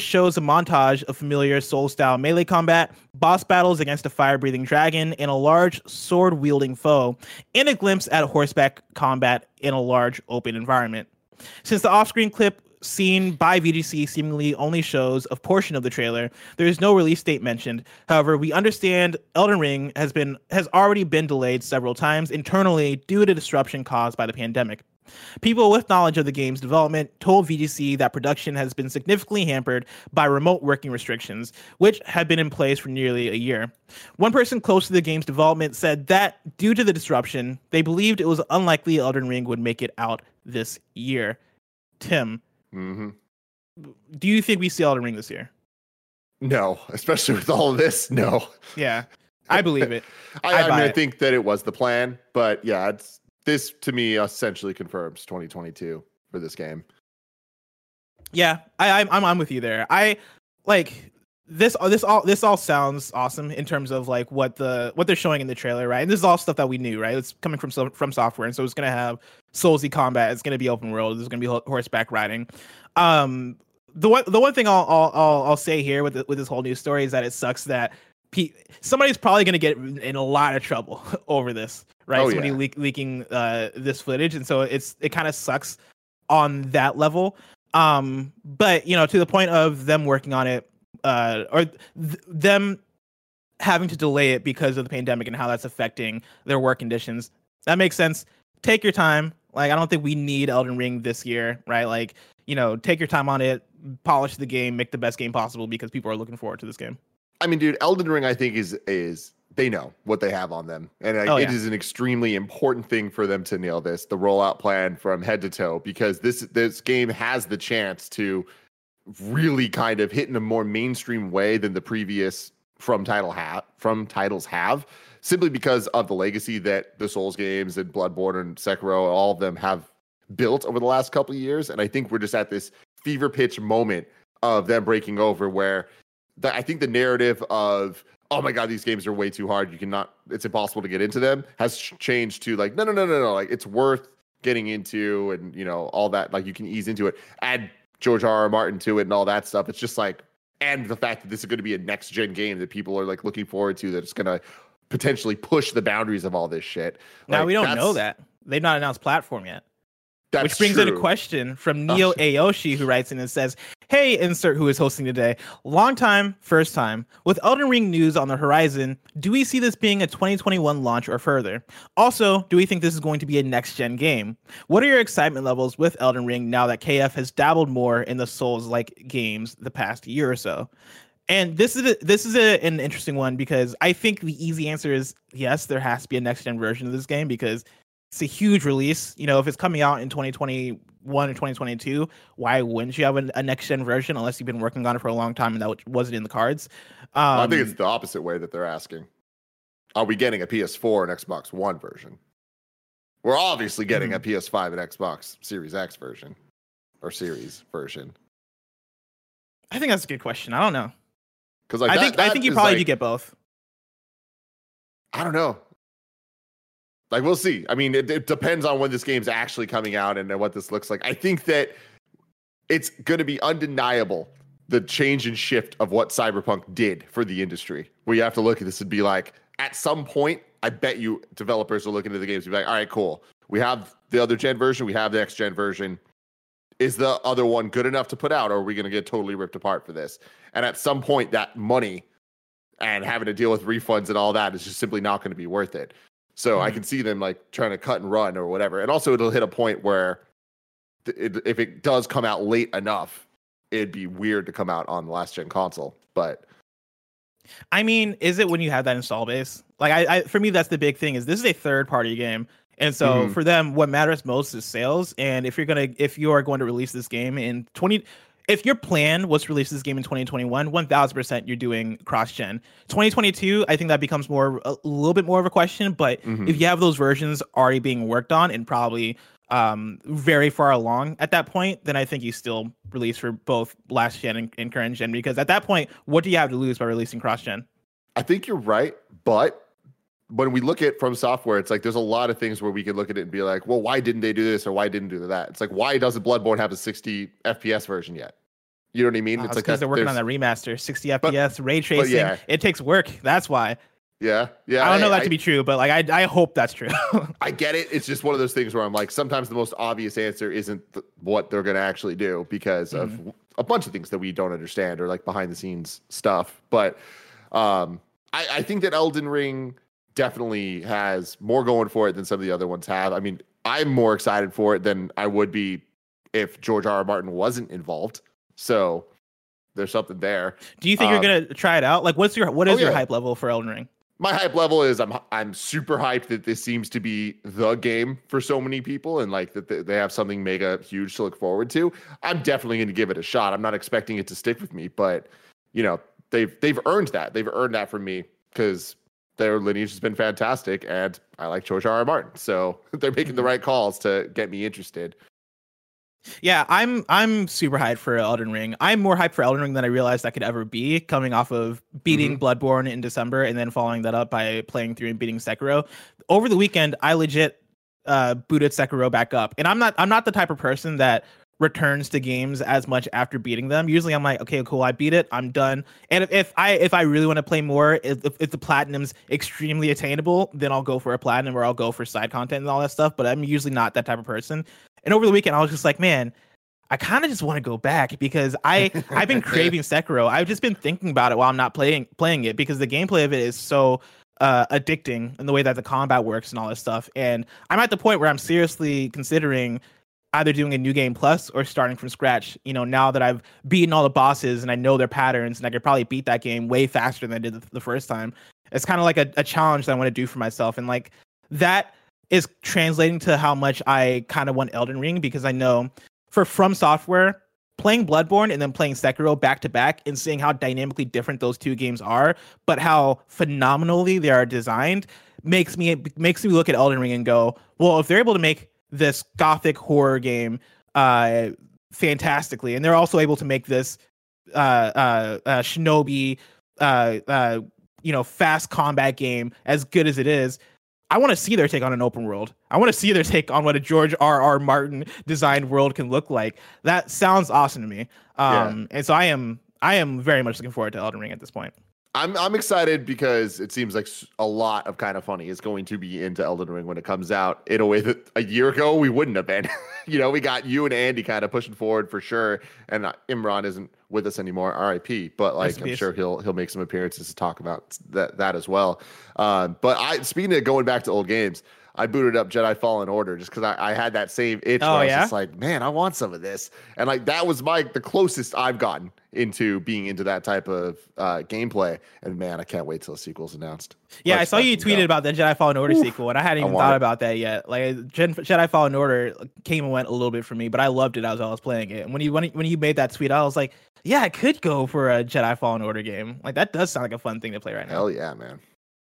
shows a montage of familiar Soul-style melee combat, boss battles against a fire-breathing dragon and a large sword-wielding foe, and a glimpse at horseback combat in a large open environment. Since the off-screen clip seen by V G C seemingly only shows a portion of the trailer, there is no release date mentioned. However, we understand Elden Ring has been has already been delayed several times internally due to disruption caused by the pandemic. People with knowledge of the game's development told V G C that production has been significantly hampered by remote working restrictions, which had been in place for nearly a year. One person close to the game's development said that due to the disruption, they believed it was unlikely Elden Ring would make it out this year. Tim,
mm-hmm.
do you think we see Elden Ring this year?
No, especially with all of this. No.
Yeah, I believe it.
I,
I,
I mean,
it.
I think that it was the plan, but yeah, it's this to me essentially confirms twenty twenty-two for this game.
Yeah, I, I'm I'm with you there. I like this. This all this all sounds awesome in terms of like what the what they're showing in the trailer, right? And this is all stuff that we knew, right? It's coming from from software, and so it's gonna have Soulsy combat. It's gonna be open world. There's gonna be horseback riding. Um, the one the one thing I'll I'll I'll, I'll say here with the, with this whole news story is that it sucks that pe- somebody's probably gonna get in a lot of trouble over this, right?
Oh,
Somebody
yeah.
leak, leaking uh this footage, and so it's it kind of sucks on that level. Um, but you know, to the point of them working on it, uh, or th- them having to delay it because of the pandemic and how that's affecting their work conditions, that makes sense. Take your time. Like, I don't think we need Elden Ring this year, right? Like, you know, take your time on it, polish the game, make the best game possible because people are looking forward to this game.
I mean, dude, Elden Ring, I think is is they know what they have on them, and like,
Oh,
it
yeah.
is an extremely important thing for them to nail this, the rollout plan from head to toe, because this this game has the chance to really kind of hit in a more mainstream way than the previous from title ha- from titles have, simply because of the legacy that the Souls games and Bloodborne and Sekiro, all of them have built over the last couple of years. And I think we're just at this fever pitch moment of them breaking over where the, I think the narrative of, oh my God, these games are way too hard, you cannot, it's impossible to get into them, has ch- changed to like, no, no, no, no, no, like it's worth getting into, and you know, all that, like you can ease into it, add George R. R. Martin to it and all that stuff. It's just like, and the fact that this is going to be a next gen game that people are like looking forward to, that it's going to potentially push the boundaries of all this shit.
Now
Like,
we don't
that's-
know that. They've not announced platform yet.
That's
Which brings in a
true.
question from Neo
Oh.
Aoshi, who writes in and says, "Hey, insert who is hosting today. Long time, first time. With Elden Ring news on the horizon, do we see this being a twenty twenty-one launch or further? Also, do we think this is going to be a next-gen game? What are your excitement levels with Elden Ring now that K F has dabbled more in the Souls-like games the past year or so?" And this is a, this is a, an interesting one because I think the easy answer is yes, there has to be a next-gen version of this game because it's a huge release. You know, if it's coming out in twenty twenty-one or twenty twenty-two, why wouldn't you have a, a next gen version unless you've been working on it for a long time and that wasn't in the cards? Um,
Well, I think it's the opposite way that they're asking. Are we getting a P S four and Xbox One version? We're obviously getting
Mhm.
a P S five and Xbox Series X version or Series version.
I think that's a good question. I don't know.
Because like
I
that-
think I
that
think you
is,
probably
like,
do get both.
I don't know. Like, we'll see. I mean, it, it depends on when this game's actually coming out and what this looks like. I think that it's going to be undeniable, the change and shift of what Cyberpunk did for the industry, where you have to look at this and be like, at some point, I bet you developers will look into the games and be like, all right, cool. We have the other gen version. We have the next gen version. Is the other one good enough to put out, or are we going to get totally ripped apart for this? And at some point, that money and having to deal with refunds and all that is just simply not going to be worth it. So I can see them like trying to cut and run or whatever. And also it'll hit a point where th- it, if it does come out late enough, it'd be weird to come out on the last gen console. But
I mean, is it when you have that install base? Like, I, I for me, that's the big thing. Is this is a third party game, and so
Mhm.
for them, what matters most is sales. And if you're gonna, if you are going to release this game in twenty, if your plan was to release this game in twenty twenty-one, one thousand percent you're doing cross gen. twenty twenty-two, I think that becomes more a little bit more of a question. But
Mhm.
if you have those versions already being worked on and probably um very far along at that point, then I think you still release for both last gen and, and current gen, because at that point, what do you have to lose by releasing cross gen?
I think you're right. But when we look at From Software, it's like there's a lot of things where we could look at it and be like, well, why didn't they do this or why didn't do that? It's like, why doesn't Bloodborne have a sixty F P S version yet? You know what I mean?
Oh,
it's
it's
like
because
that,
they're working
there's-
on that remaster, sixty
But-
F P S, ray tracing.
yeah.
It takes work. That's why.
Yeah, yeah.
I don't know that
I,
to be true, but like I, I hope that's true.
I get it. It's just one of those things where I'm like, sometimes the most obvious answer isn't th- what they're going to actually do because of
Mhm.
a bunch of things that we don't understand or like behind the scenes stuff. But um, I, I think that Elden Ring definitely has more going for it than some of the other ones have. I mean, I'm more excited for it than I would be if George R. R. Martin wasn't involved. So there's something there.
Do you think
Um,
you're gonna try it out? Like, what's your what is
oh,
your
yeah.
hype level for Elden Ring?
My hype level is I'm I'm super hyped that this seems to be the game for so many people and like that they have something mega huge to look forward to. I'm definitely going to give it a shot. I'm not expecting it to stick with me, but you know, they've they've earned that. They've earned that from me because their lineage has been fantastic and I like George R. R. Martin. So they're making the right calls to get me interested.
Yeah, I'm I'm super hyped for Elden Ring. I'm more hyped for Elden Ring than I realized I could ever be, coming off of beating Bloodborne in December and then following that up by playing through and beating Sekiro. Over the weekend, I legit uh, booted Sekiro back up, and I'm not I'm not the type of person that returns to games as much after beating them. Usually, I'm like, okay, cool, I beat it, I'm done. And if, if I if I really want to play more, if, if the platinum's extremely attainable, then I'll go for a platinum or I'll go for side content and all that stuff. But I'm usually not that type of person. And over the weekend, I was just like, man, I kind of just want to go back because I I've been craving Sekiro. I've just been thinking about it while I'm not playing playing it because the gameplay of it is so uh, addicting in the way that the combat works and all this stuff. And I'm at the point where I'm seriously considering either doing a new game plus or starting from scratch. You know, now that I've beaten all the bosses and I know their patterns and I could probably beat that game way faster than I did the, the first time. It's kind of like a, a challenge that I want to do for myself. And like that is translating to how much I kind of want Elden Ring because I know for From Software, playing Bloodborne and then playing Sekiro back to back and seeing how dynamically different those two games are, but how phenomenally they are designed makes me makes me look at Elden Ring and go, well, if they're able to make this gothic horror game uh, fantastically, and they're also able to make this uh, uh, uh, shinobi, uh, uh, you know, fast combat game as good as it is, I want to see their take on an open world. I want to see their take on what a George R. R. Martin designed world can look like. That sounds awesome to me. Um, yeah. And so I am, I am very much looking forward to Elden Ring at this point.
I'm I'm excited because it seems like a lot of Kind of Funny is going to be into Elden Ring when it comes out in a way that a year ago we wouldn't have been. You know, we got you and Andy kind of pushing forward for sure, and uh, Imran isn't with us anymore, R I P. But like, I'm sure he'll he'll make some appearances to talk about that that as well. Uh, but I speaking of going back to old games, I booted up Jedi Fallen Order just because I, I had that same itch.
Oh,
where I was
yeah?
just like, man, I want some of this, and like that was my the closest I've gotten into being into that type of uh, gameplay. And man, I can't wait till the sequel's announced.
Yeah,
Let's
I saw you
fucking
tweeted
go.
about the Jedi Fallen Order
Oof,
sequel, and I hadn't
I
even
want
thought
it.
about that yet. Like Gen- Jedi Fallen Order came and went a little bit for me, but I loved it as I was playing it. And when you when, when you made that tweet, I was like, yeah, I could go for a Jedi Fallen Order game. Like that does sound like a fun thing to play right now.
Hell yeah, man.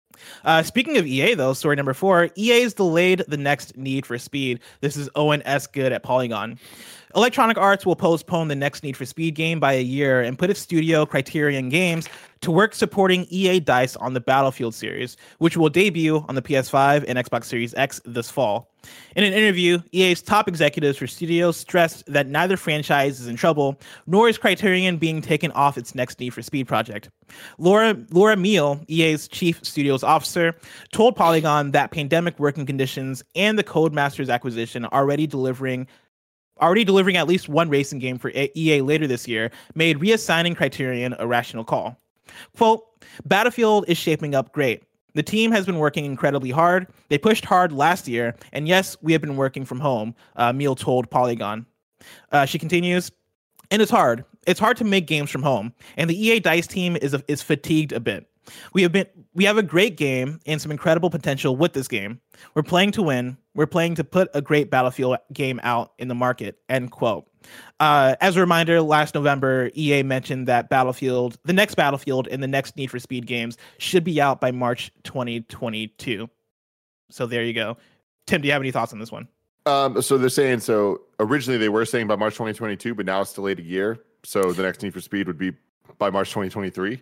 Uh, speaking of E A, though, story number four, E A's delayed the next Need for Speed. This is Owen S. Good at Polygon. Electronic Arts will postpone the next Need for Speed game by a year and put its studio, Criterion Games, to work supporting E A DICE on the Battlefield series, which will debut on the P S five and Xbox Series X this fall. In an interview, E A's top executives for studios stressed that neither franchise is in trouble, nor is Criterion being taken off its next Need for Speed project. Laura Laura Meal, E A's chief studios officer, told Polygon that pandemic working conditions and the Codemasters acquisition already delivering already delivering at least one racing game for E A later this year made reassigning Criterion a rational call. Quote, Battlefield is shaping up great. The team has been working incredibly hard. They pushed hard last year, and yes, we have been working from home, uh, Meal told Polygon. Uh, she continues, and it's hard. It's hard to make games from home, and the E A DICE team is is fatigued a bit. We have been we have a great game and some incredible potential with this game. We're playing to win. We're playing to put a great Battlefield game out in the market. End quote. Uh, as a reminder, last November, E A mentioned that Battlefield, the next Battlefield and the next Need for Speed games should be out by March twenty twenty-two. So there you go. Tim, do you have any thoughts on this one?
Um, so they're saying so originally they were saying by March twenty twenty-two, but now it's delayed a year. So the next Need for Speed would be by March twenty twenty-three.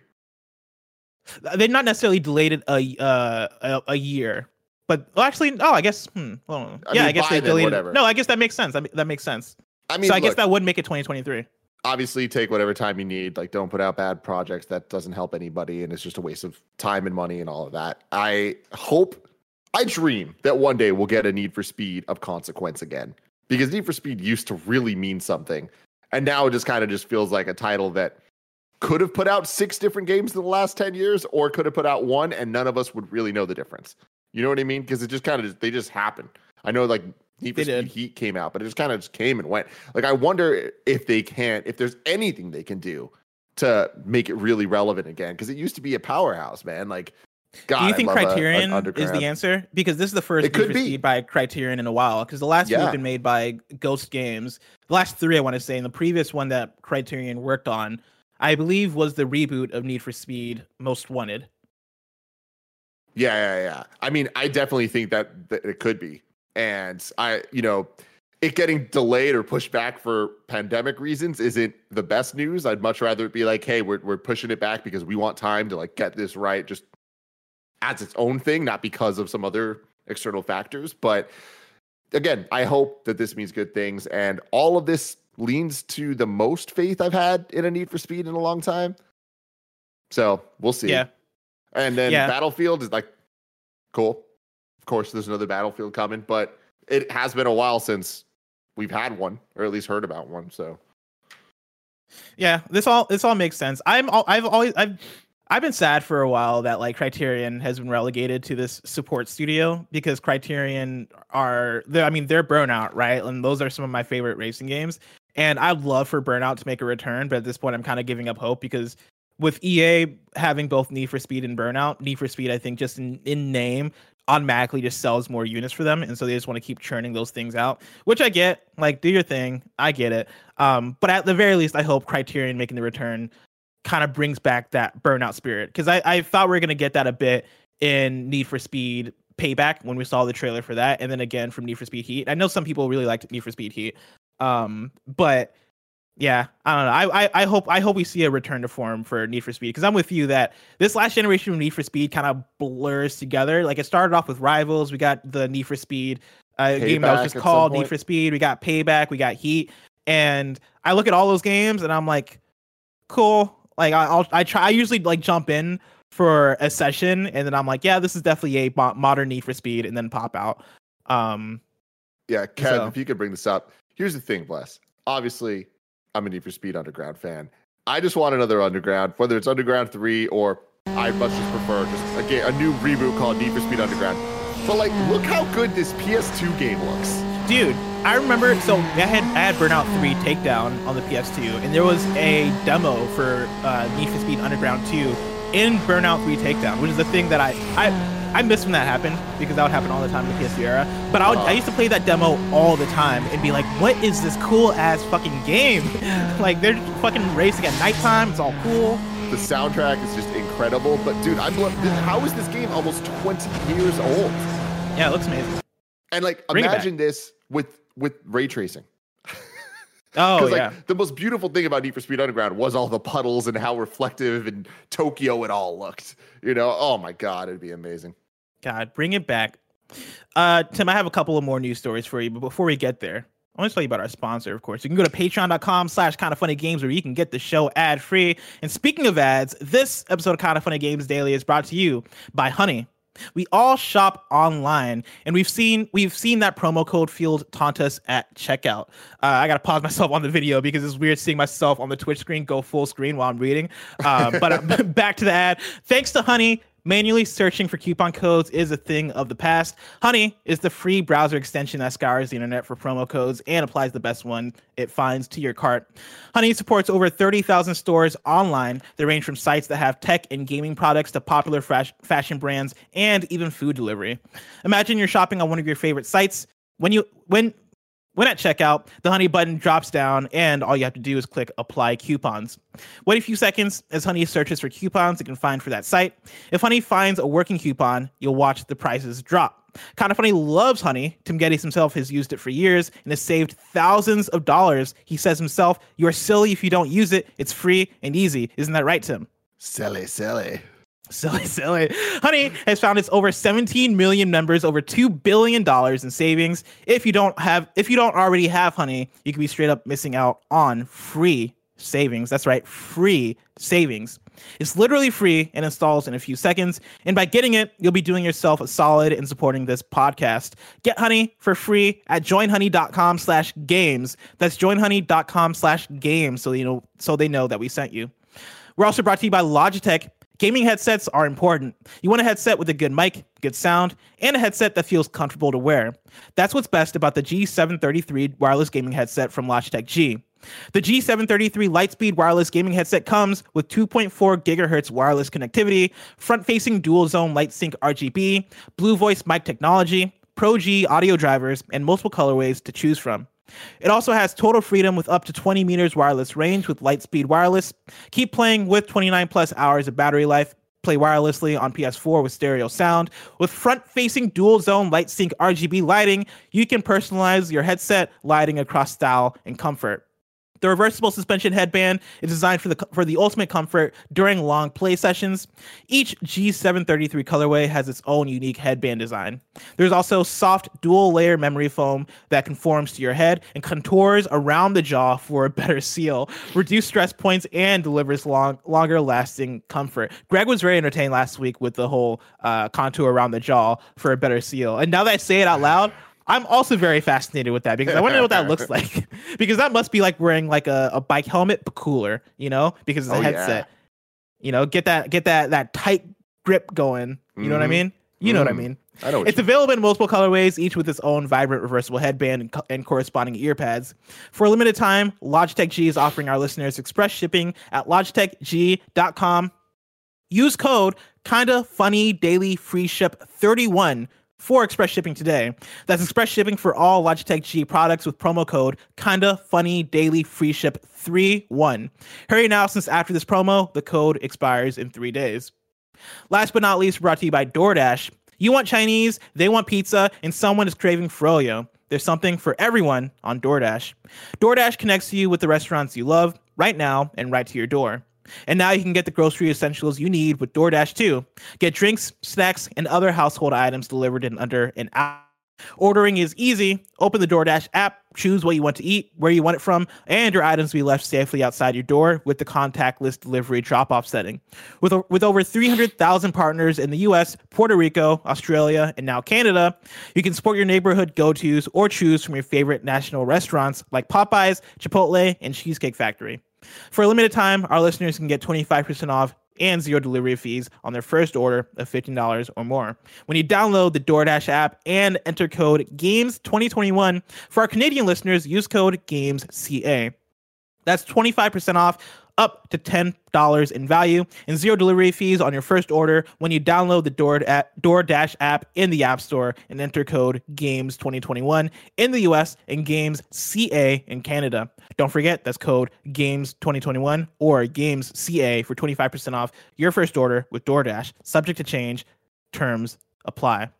They not necessarily delayed it a uh, a, a year, but well, actually, oh, I guess. Hmm, well,
I
yeah,
mean,
I guess
by
they
then,
delayed.
whatever.
It. No, I guess that makes sense. I mean, that makes sense.
I mean,
so I
look,
guess that would make it twenty twenty-three.
obviously take whatever time you need. Like, don't put out bad projects. That doesn't help anybody, and it's just a waste of time and money and all of that. I hope, I dream that one day we'll get a Need for Speed of consequence again, because Need for Speed used to really mean something, and now it just kind of just feels like a title that could have put out six different games in the last ten years, or could have put out one, and none of us would really know the difference. You know what I mean? Because it just kind of, they just happen. I know, like, Need for Speed Heat came out, but it just kind of just came and went. Like, I wonder if they can't, if there's anything they can do to make it really relevant again, because it used to be a powerhouse, man. Like, God,
do you think
I love
Criterion
a, a
is the answer? Because this is the first
It could
Need for
be.
Speed by Criterion in a while. Because the last
Yeah.
two have been made by Ghost Games. The last three, I want to say, and the previous one that Criterion worked on, I believe, was the reboot of Need for Speed Most Wanted.
Yeah, yeah, yeah. I mean, I definitely think that, that it could be. And I, you know, it getting delayed or pushed back for pandemic reasons isn't the best news. I'd much rather it be like, hey, we're we're pushing it back because we want time to like get this right, just as its own thing, not because of some other external factors. But again, I hope that this means good things, and all of this leans to the most faith I've had in a Need for Speed in a long time. So we'll see.
Yeah.
And then
Yeah.
Battlefield is like, cool. Of course, there's another Battlefield coming, but it has been a while since we've had one, or at least heard about one. So,
Yeah, this all this all makes sense. I'm all, I've always I've I've been sad for a while that like Criterion has been relegated to this support studio, because Criterion are they're- I mean they're Burnout, right? And those are some of my favorite racing games. And I'd love for Burnout to make a return, but at this point I'm kind of giving up hope, because with E A having both Need for Speed and Burnout, Need for Speed I think just in, in name automatically just sells more units for them, and so they just want to keep churning those things out, which I get. Like, do your thing, I get it. Um, but at the very least, I hope Criterion making the return kind of brings back that Burnout spirit, because I, I thought we were gonna get that a bit in Need for Speed Payback when we saw the trailer for that, and then again from Need for Speed Heat. I know some people really liked Need for Speed Heat, um, but yeah, I don't know. I, I I hope I hope we see a return to form for Need for Speed, because I'm with you that this last generation of Need for Speed kind of blurs together. Like, it started off with Rivals. We got the Need for Speed uh, game that was
Payback
just
at
called
some
Need
point.
for Speed. We got Payback. We got Heat. And I look at all those games and I'm like, cool. Like, I, I'll I try. I usually like jump in for a session, and then I'm like, yeah, this is definitely a mo- modern Need for Speed, and then pop out. Um,
yeah, Kev,
So-
if you could bring this up. Here's the thing, Bless. Obviously, I'm a Need for Speed Underground fan. I just want another Underground, whether it's Underground three or I much just prefer just a, ga- a new reboot called Need for Speed Underground. But like, look how good this P S two game looks.
Dude, I remember, so I had I had Burnout three Takedown on the P S two, and there was a demo for uh, Need for Speed Underground two in Burnout three Takedown, which is the thing that I I I miss when that happened, because that would happen all the time in the P S two era. But I, would, I used to play that demo all the time and be like, what is this cool ass fucking game? Like, they're fucking racing at nighttime, it's all cool.
The soundtrack is just incredible. But dude, I'm lo- th- how is this game almost twenty years old?
Yeah, it looks amazing.
And like,
Bring it
imagine this with with ray tracing.
Oh,
Because like
yeah.
the most beautiful thing about Need for Speed Underground was all the puddles and how reflective and Tokyo it all looked. You know, oh my god, it'd be amazing.
God, bring it back. Uh, Tim, I have a couple of more news stories for you, but before we get there, I want to tell you about our sponsor, of course. You can go to patreon.com slash kind of funny games, where you can get the show ad free. And speaking of ads, this episode of Kind of Funny Games Daily is brought to you by Honey. We all shop online, and we've seen we've seen that promo code Field taunt us at checkout. Uh, I gotta pause myself on the video because it's weird seeing myself on the Twitch screen go full screen while I'm reading. Uh, but uh, back to the ad. Thanks to Honey, manually searching for coupon codes is a thing of the past. Honey is the free browser extension that scours the internet for promo codes and applies the best one it finds to your cart. Honey supports over thirty thousand stores online that range from sites that have tech and gaming products to popular fash- fashion brands and even food delivery. Imagine you're shopping on one of your favorite sites. When you when When at checkout, the Honey button drops down, and all you have to do is click Apply Coupons. Wait a few seconds as Honey searches for coupons it can find for that site. If Honey finds a working coupon, you'll watch the prices drop. Kind of Funny loves Honey. Tim Geddes himself has used it for years and has saved thousands of dollars. He says himself, "You're silly if you don't use it. It's free and easy." Isn't that right, Tim?
Silly, silly.
Silly, silly. Honey has found its over seventeen million members, over two billion dollars in savings. If you don't have, if you don't already have Honey, you could be straight up missing out on free savings. That's right, free savings. It's literally free and installs in a few seconds. And by getting it, you'll be doing yourself a solid in supporting this podcast. Get Honey for free at joinhoney.com slash games. That's joinhoney.com slash games. So, you know, so they know that we sent you. We're also brought to you by Logitech. Gaming headsets are important. You want a headset with a good mic, good sound, and a headset that feels comfortable to wear. That's what's best about the G seven thirty-three wireless gaming headset from Logitech G. The G seven thirty-three Lightspeed wireless gaming headset comes with two point four gigahertz wireless connectivity, front-facing dual-zone LightSync R G B, Blue Voice mic technology, Pro G audio drivers, and multiple colorways to choose from. It also has total freedom with up to twenty meters wireless range with Lightspeed Wireless. Keep playing with twenty-nine plus hours of battery life. Play wirelessly on P S four with stereo sound. With front-facing dual-zone LightSync R G B lighting, you can personalize your headset lighting across style and comfort. The reversible suspension headband is designed for the for the ultimate comfort during long play sessions. Each G seven thirty-three colorway has its own unique headband design. There's also soft dual-layer memory foam that conforms to your head and contours around the jaw for a better seal, reduce stress points, and delivers long, longer-lasting comfort. Greg was very entertained last week with the whole uh, contour around the jaw for a better seal. And now that I say it out loud, I'm also very fascinated with that because I want to know what that looks like. Because that must be like wearing like a, a bike helmet, but cooler, you know, because it's a
oh,
headset.
Yeah.
You know, get that get that that tight grip going. You mm-hmm. know what I mean? You mm-hmm. know what I mean?
I know.
It's available in multiple colorways, each with its own vibrant reversible headband and, co- and corresponding ear pads. For a limited time, Logitech G is offering our listeners express shipping at logitech g dot com. Use code kinda funny daily free ship thirty-one for express shipping today. That's express shipping for all Logitech G products with promo code kinda funny daily free ship thirty-one. Hurry now, since after this promo, the code expires in three days. Last but not least, brought to you by DoorDash. You want Chinese, they want pizza, and someone is craving froyo. There's something for everyone on DoorDash. DoorDash connects you with the restaurants you love right now and right to your door. And now you can get the grocery essentials you need with DoorDash too. Get drinks, snacks, and other household items delivered in under an hour. Ordering is easy. Open the DoorDash app, choose what you want to eat, where you want it from, and your items will be left safely outside your door with the contactless delivery drop-off setting. With, with over three hundred thousand partners in the U S, Puerto Rico, Australia, and now Canada, you can support your neighborhood go-tos or choose from your favorite national restaurants like Popeyes, Chipotle, and Cheesecake Factory. For a limited time, our listeners can get twenty-five percent off and zero delivery fees on their first order of fifteen dollars or more when you download the DoorDash app and enter code games twenty twenty-one. For our Canadian listeners, use code GAMESCA. That's twenty-five percent off, up to ten dollars in value, and zero delivery fees on your first order when you download the Door DoorDash app in the App Store and enter code games twenty twenty-one in the U S and GAMESCA in Canada. Don't forget, that's code games twenty twenty-one or GAMESCA for twenty-five percent off your first order with DoorDash. Subject to change. Terms apply.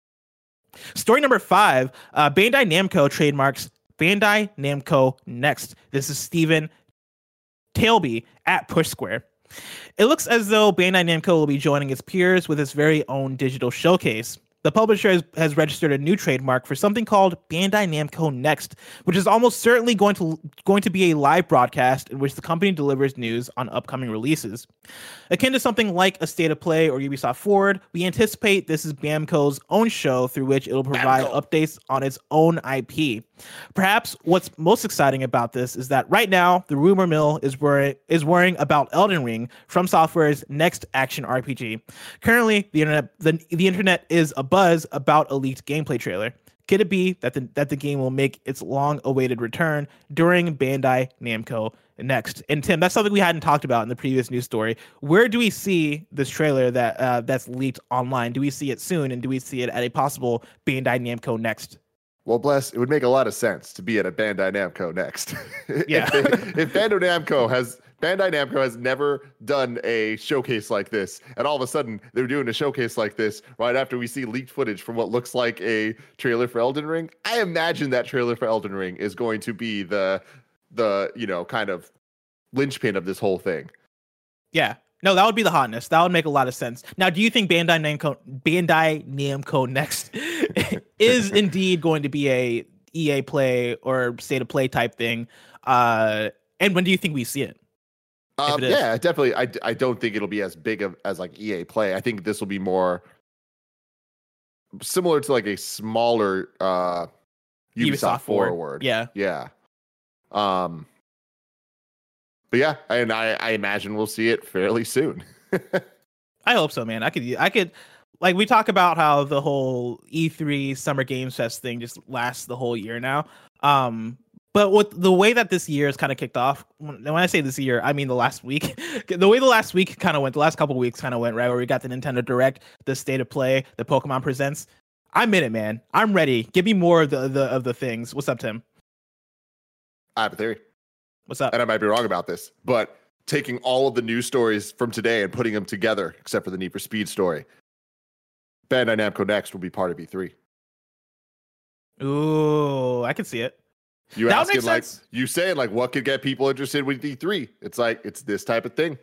Story number five, uh, Bandai Namco trademarks Bandai Namco Next. This is Stephen Tailby at Push Square. It looks as though Bandai Namco will be joining its peers with its very own digital showcase. The publisher has, has registered a new trademark for something called Bandai Namco Next, which is almost certainly going to going to be a live broadcast in which the company delivers news on upcoming releases. Akin to something like a State of Play or Ubisoft Forward, we anticipate this is Bamco's own show through which it'll provide Bamco. updates on its own I P. Perhaps what's most exciting about this is that right now the rumor mill is worrying is worrying about Elden Ring, From Software's next action R P G. Currently, the internet the, the internet is abuzz about a leaked gameplay trailer. Could it be that the that the game will make its long-awaited return during Bandai Namco Next? And Tim, that's something we hadn't talked about in the previous news story. Where do we see this trailer that uh, that's leaked online? Do we see it soon, and do we see it at a possible Bandai Namco Next?
Well, bless, it would make a lot of sense to be at a Bandai Namco Next.
Yeah.
if, they, if Bandai Namco has Bandai Namco has never done a showcase like this, and all of a sudden they're doing a showcase like this right after we see leaked footage from what looks like a trailer for Elden Ring. I imagine that trailer for Elden Ring is going to be the the you know kind of linchpin of this whole thing.
Yeah. No, that would be the hotness. That would make a lot of sense. Now, do you think Bandai Namco Bandai Namco Next is indeed going to be a E A Play or State of Play type thing? Uh, And when do you think we see it?
Um,
it is.
yeah, definitely. I, I don't think it'll be as big of as like E A Play. I think this will be more similar to like a smaller uh, Ubisoft,
Ubisoft
forward.
forward. Yeah.
Yeah. Um. But yeah, and I, I imagine we'll see it fairly soon.
I hope so, man. I could, I could, like we talk about how the whole E three Summer Games Fest thing just lasts the whole year now. Um, but with the way that this year is kind of kicked off, when, when I say this year, I mean the last week. The way the last week kind of went, the last couple of weeks kind of went, right? Where we got the Nintendo Direct, the State of Play, the Pokemon Presents. I'm in it, man. I'm ready. Give me more of the, the of the things. What's up, Tim?
I have a theory.
What's up?
And I might be wrong about this, but taking all of the news stories from today and putting them together, except for the Need for Speed story, Bandai Namco Next will be part of E three.
Ooh, I can see it.
You
That would
asking
make
like
sense.
you saying like what could get people interested with E three? It's like it's this type of thing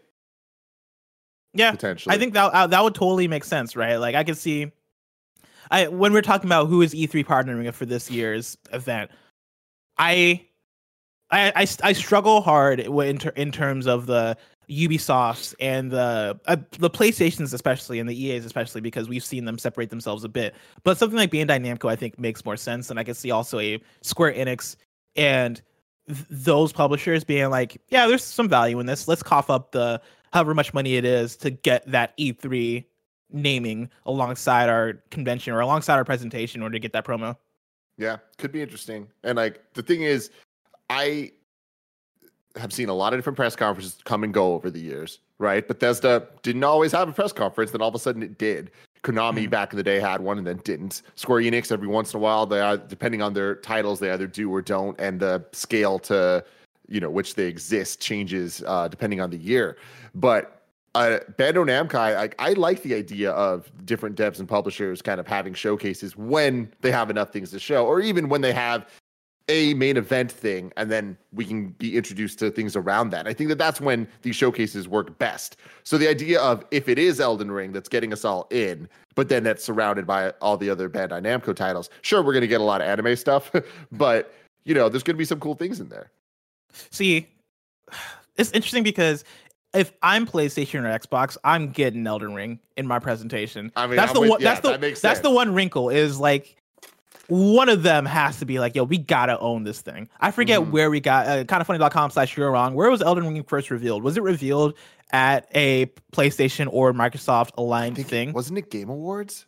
Yeah,
potentially.
I think that uh, that would totally make sense, right? Like I could see, I when we're talking about who is E three partnering with for this year's event, I, I, I, I struggle hard in ter- in terms of the Ubisofts and the uh, the PlayStations especially and the E As especially because we've seen them separate themselves a bit. But something like Bandai Namco I think makes more sense, and I could see also a Square Enix and th- those publishers being like, yeah, there's some value in this. Let's cough up the however much money it is to get that E three naming alongside our convention or alongside our presentation in order to get that promo.
Yeah, could be interesting. And like the thing is, I have seen a lot of different press conferences come and go over the years, right? Bethesda didn't always have a press conference, then all of a sudden it did. Konami
Mhm.
back in the day had one and then didn't. Square Enix every once in a while, they are depending on their titles, they either do or don't, and the scale to you know which they exist changes uh, depending on the year. But uh, Bandai Namco, I, I like the idea of different devs and publishers kind of having showcases when they have enough things to show, or even when they have a main event thing, and then we can be introduced to things around that. I think that that's when these showcases work best. So the idea of if it is Elden Ring that's getting us all in, but then that's surrounded by all the other Bandai Namco titles, sure, we're going to get a lot of anime stuff, but you know, there's going to be some cool things in there.
See, it's interesting because if I'm PlayStation or Xbox, I'm getting Elden Ring in my presentation.
I mean,
that's
I'm
the
with-
one.
yeah,
that's the
that makes
that's the
sense.
one wrinkle is like one of them has to be like, yo, we gotta own this thing. I forget
Mhm.
where we got uh, kind of funny dot com slash you're wrong. Where was Elden Ring first revealed? Was it revealed at a PlayStation or Microsoft
I
aligned
think-
thing?
Wasn't it Game Awards?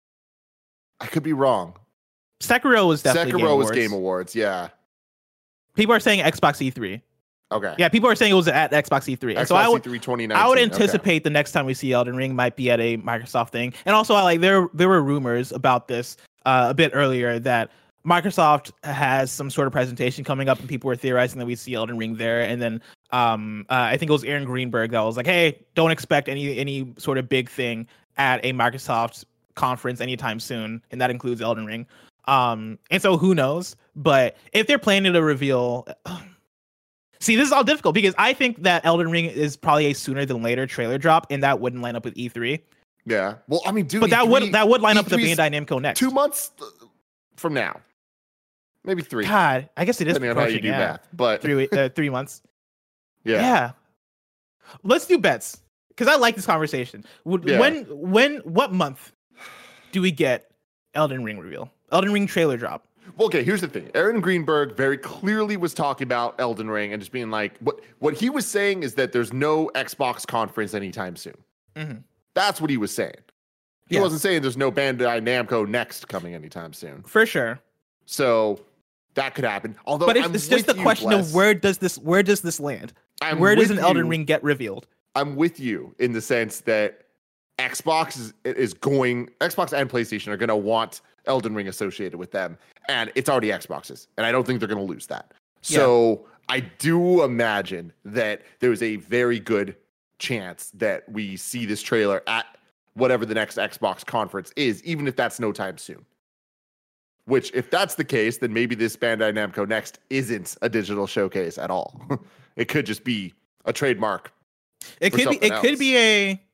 I could be wrong.
Sekiro was definitely
Sekiro
Game
was
Awards.
Game Awards, yeah.
People are saying Xbox E three.
Okay.
Yeah, people are saying it was at Xbox E three. And so I
Xbox
would
E three twenty nineteen.
I would
okay.
anticipate the next time we see Elden Ring might be at a Microsoft thing. And also, I like there there were rumors about this uh, a bit earlier that Microsoft has some sort of presentation coming up, and people were theorizing that we see Elden Ring there. And then um, uh, I think it was Aaron Greenberg that was like, "Hey, don't expect any any sort of big thing at a Microsoft conference anytime soon," and that includes Elden Ring. Um, and so who knows? But if they're planning to reveal. See, this is all difficult because I think that Elden Ring is probably a sooner than later trailer drop, and that wouldn't line up with E three.
Yeah. Well, I mean, dude,
But that
E three
would that would line up with the
E three's
Bandai Namco Next.
Two months from now. Maybe three.
God, I guess it is
depending on how you
approaching,
do
yeah.
math. But
Three uh, three months.
yeah.
Yeah. Let's do bets because I like this conversation. Would,
Yeah.
When when what month do we get Elden Ring reveal? Elden Ring trailer drop.
Well, okay, here's the thing. Aaron Greenberg very clearly was talking about Elden Ring and just being like, what what he was saying is that there's no Xbox conference anytime soon.
Mm-hmm.
That's what he was saying. He
Yeah.
wasn't saying there's no Bandai Namco Next coming anytime soon.
For sure.
So that could happen. Although,
But it's,
I'm
it's just
with
the
you,
question
Bless.
of where does this where does this land?
I'm
where does
with
an Elden
you.
Ring get revealed?
I'm with you in the sense that Xbox is, is going, Xbox and PlayStation are going to want Elden Ring associated with them, and it's already Xbox's, and I don't think they're going to lose that. So I do imagine that there's a very good chance that we see this trailer at whatever the next Xbox conference is, even if that's no time soon. Which, if that's the case, then maybe this Bandai Namco Next isn't a digital showcase at all. It could just be a trademark.
It
for
could be it
something
could
else.
be a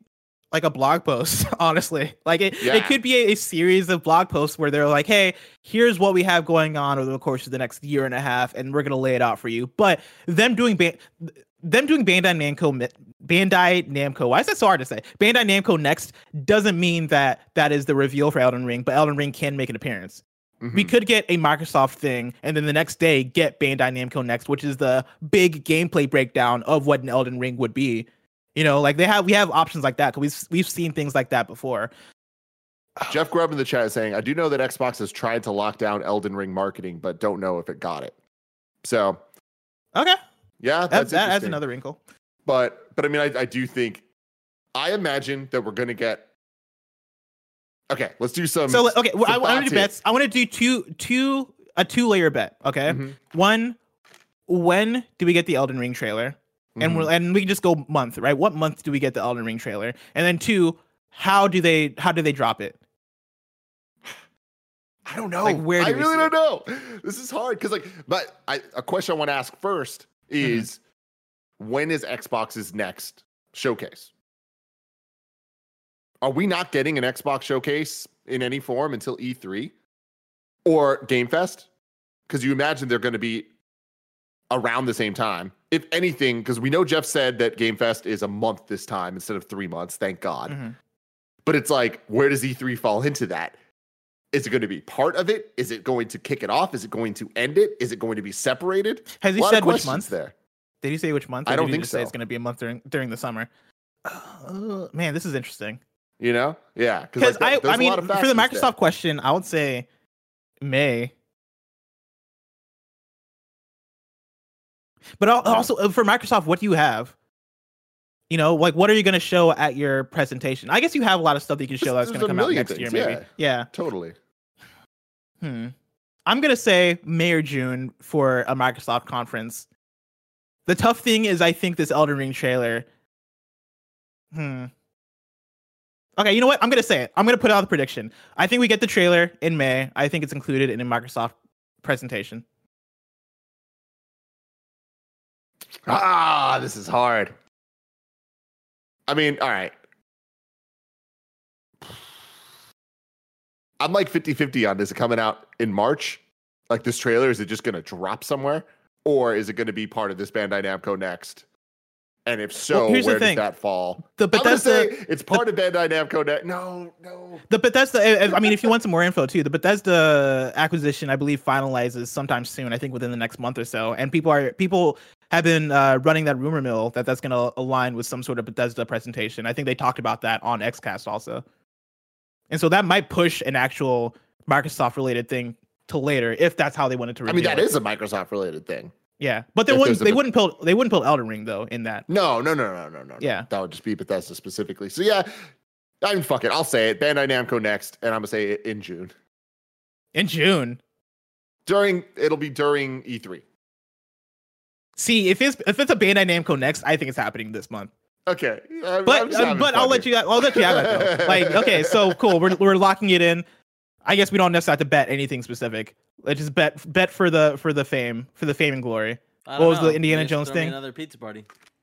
like a blog post, honestly. Like it,
Yeah.
it could be a, a series of blog posts where they're like, hey, here's what we have going on over the course of the next year and a half, and we're gonna lay it out for you. But them doing ba- them doing Bandai Namco Bandai Namco, why is that so hard to say? Bandai Namco Next doesn't mean that that is the reveal for Elden Ring, but Elden Ring can make an appearance.
Mhm.
We could get a Microsoft thing, and then the next day get Bandai Namco Next, which is the big gameplay breakdown of what an Elden Ring would be. You know, like they have, we have options like that because we've we've seen things like that before.
Jeff Grubb in the chat is saying, I do know that Xbox has tried to lock down Elden Ring marketing, but don't know if it got it. So,
Okay,
yeah,
that,
that's
that adds
interesting.
another wrinkle.
But, but I mean, I, I do think, I imagine that we're going to get. Okay, let's do some.
So okay, well, I,
some
I want to
thoughts
do
here.
bets. I want to do two two a two layer bet. Okay,
Mhm.
one, when do we get the Elden Ring trailer? And
Mhm.
we're, and we can just go month, right? What month do we get the Elden Ring trailer? And then two, how do they how do they drop it?
I don't know.
Like, where do
I
we
really
see
don't know. This is hard because, like, but I, a question I want to ask first is, when is Xbox's next showcase? Are we not getting an Xbox showcase in any form until E three or Game Fest? Because you imagine they're going to be around the same time. If anything, because we know Jeff said that Game Fest is a month this time instead of three months. Thank God.
Mhm.
But it's like, where does E three fall into that? Is it going to be part of it? Is it going to kick it off? Is it going to end it? Is it going to be separated?
Has he
A lot
said
of
which
questions
month?
there?
Did he say which month? Or
I don't
did he
think
just say it's
so.
going to be a month during during the summer. Uh, man, this is interesting.
You know? Yeah.
Because
like,
I,
there's
I
a
mean,
lot of
for the
factors
Microsoft
there.
question, I would say May. But al-
Yeah.
also uh, for Microsoft, what do you have? You know, like what are you going to show at your presentation? I guess you have a lot of stuff that you can show
There's-
that's going
there's
to
a
come out
million
next
things,
year, maybe. Yeah.
Totally.
Hmm. I'm going to say May or June for a Microsoft conference. The tough thing is, I think this Elden Ring trailer. Hmm. Okay, you know what? I'm going to say it. I'm going to put out the prediction. I think we get the trailer in May. I think it's included in a Microsoft presentation.
Ah, this is hard. I mean, all right. I'm like fifty-fifty on this coming out in March. Like this trailer, is it just going to drop somewhere? Or is it going to be part of this Bandai Namco Next? And if so,
Well, here's the
where does
thing.
that fall?
The
I'm gonna
Bethesda,
say it's part of Bandai Namco Next. No, no.
the Bethesda. I mean, if you want some more info too, the Bethesda acquisition, I believe, finalizes sometime soon. I think within the next month or so. And people are people have been uh, running that rumor mill that that's going to align with some sort of Bethesda presentation. I think they talked about that on XCast also. And so that might push an actual Microsoft related thing to later if that's how they wanted to.
I mean,
reveal
that
it.
is a Microsoft related thing.
Yeah, but they
If
wouldn't.
there's a
They
Beth-
wouldn't put. They wouldn't put Elden Ring though in that.
No, no, no, no, no, no. no.
Yeah.
That would just be Bethesda specifically. So yeah, I mean, fuck it. I'll say it. Bandai Namco Next, and I'm gonna say it in June.
In June.
During it'll be during E three.
See, if it's if it's a Bandai Namco Next, I think it's happening this month.
Okay, I'm- I'm
But
just
uh,
having
but
fun
I'll let
here.
you I'll let you have that though. Like, okay, so cool. We're we're locking it in. I guess we don't necessarily have to bet anything specific. Let's just bet bet for the for the fame for the fame and glory.
I
What
don't
was the
know.
Indiana
Just
Jones
throw me
thing?
Another pizza party.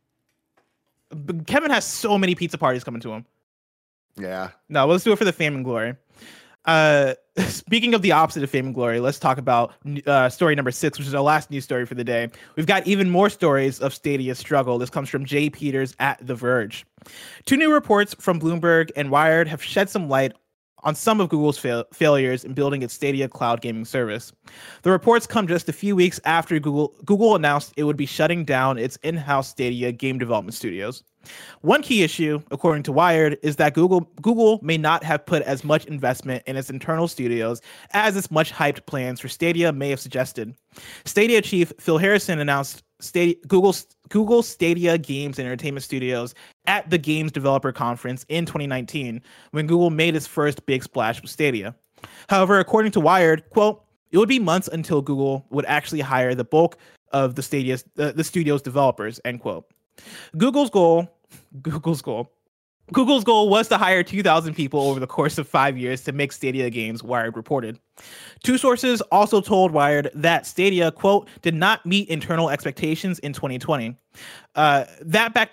But Kevin has so many pizza parties coming to him.
Yeah,
No, let's do it for the fame and glory. Uh, speaking of the opposite of fame and glory, let's talk about uh, story number six, which is our last news story for the day. We've got even more stories of Stadia's struggle. This comes from Jay Peters at The Verge. Two new reports from Bloomberg and Wired have shed some light on some of Google's fail- failures in building its Stadia cloud gaming service. The reports come just a few weeks after Google Google announced it would be shutting down its in-house Stadia game development studios. One key issue, according to Wired, is that Google Google may not have put as much investment in its internal studios as its much hyped plans for Stadia may have suggested. Stadia chief Phil Harrison announced Stadia, Google's Google Stadia Games and Entertainment Studios at the Games Developer Conference in twenty nineteen, when Google made its first big splash with Stadia. However, according to Wired, quote, it would be months until Google would actually hire the bulk of the Stadia's uh, the studio's developers, end quote. Google's goal, Google's goal, Google's goal was to hire two thousand people over the course of five years to make Stadia games, Wired reported. Two sources also told Wired that Stadia, quote, did not meet internal expectations in twenty twenty. Uh, that backed up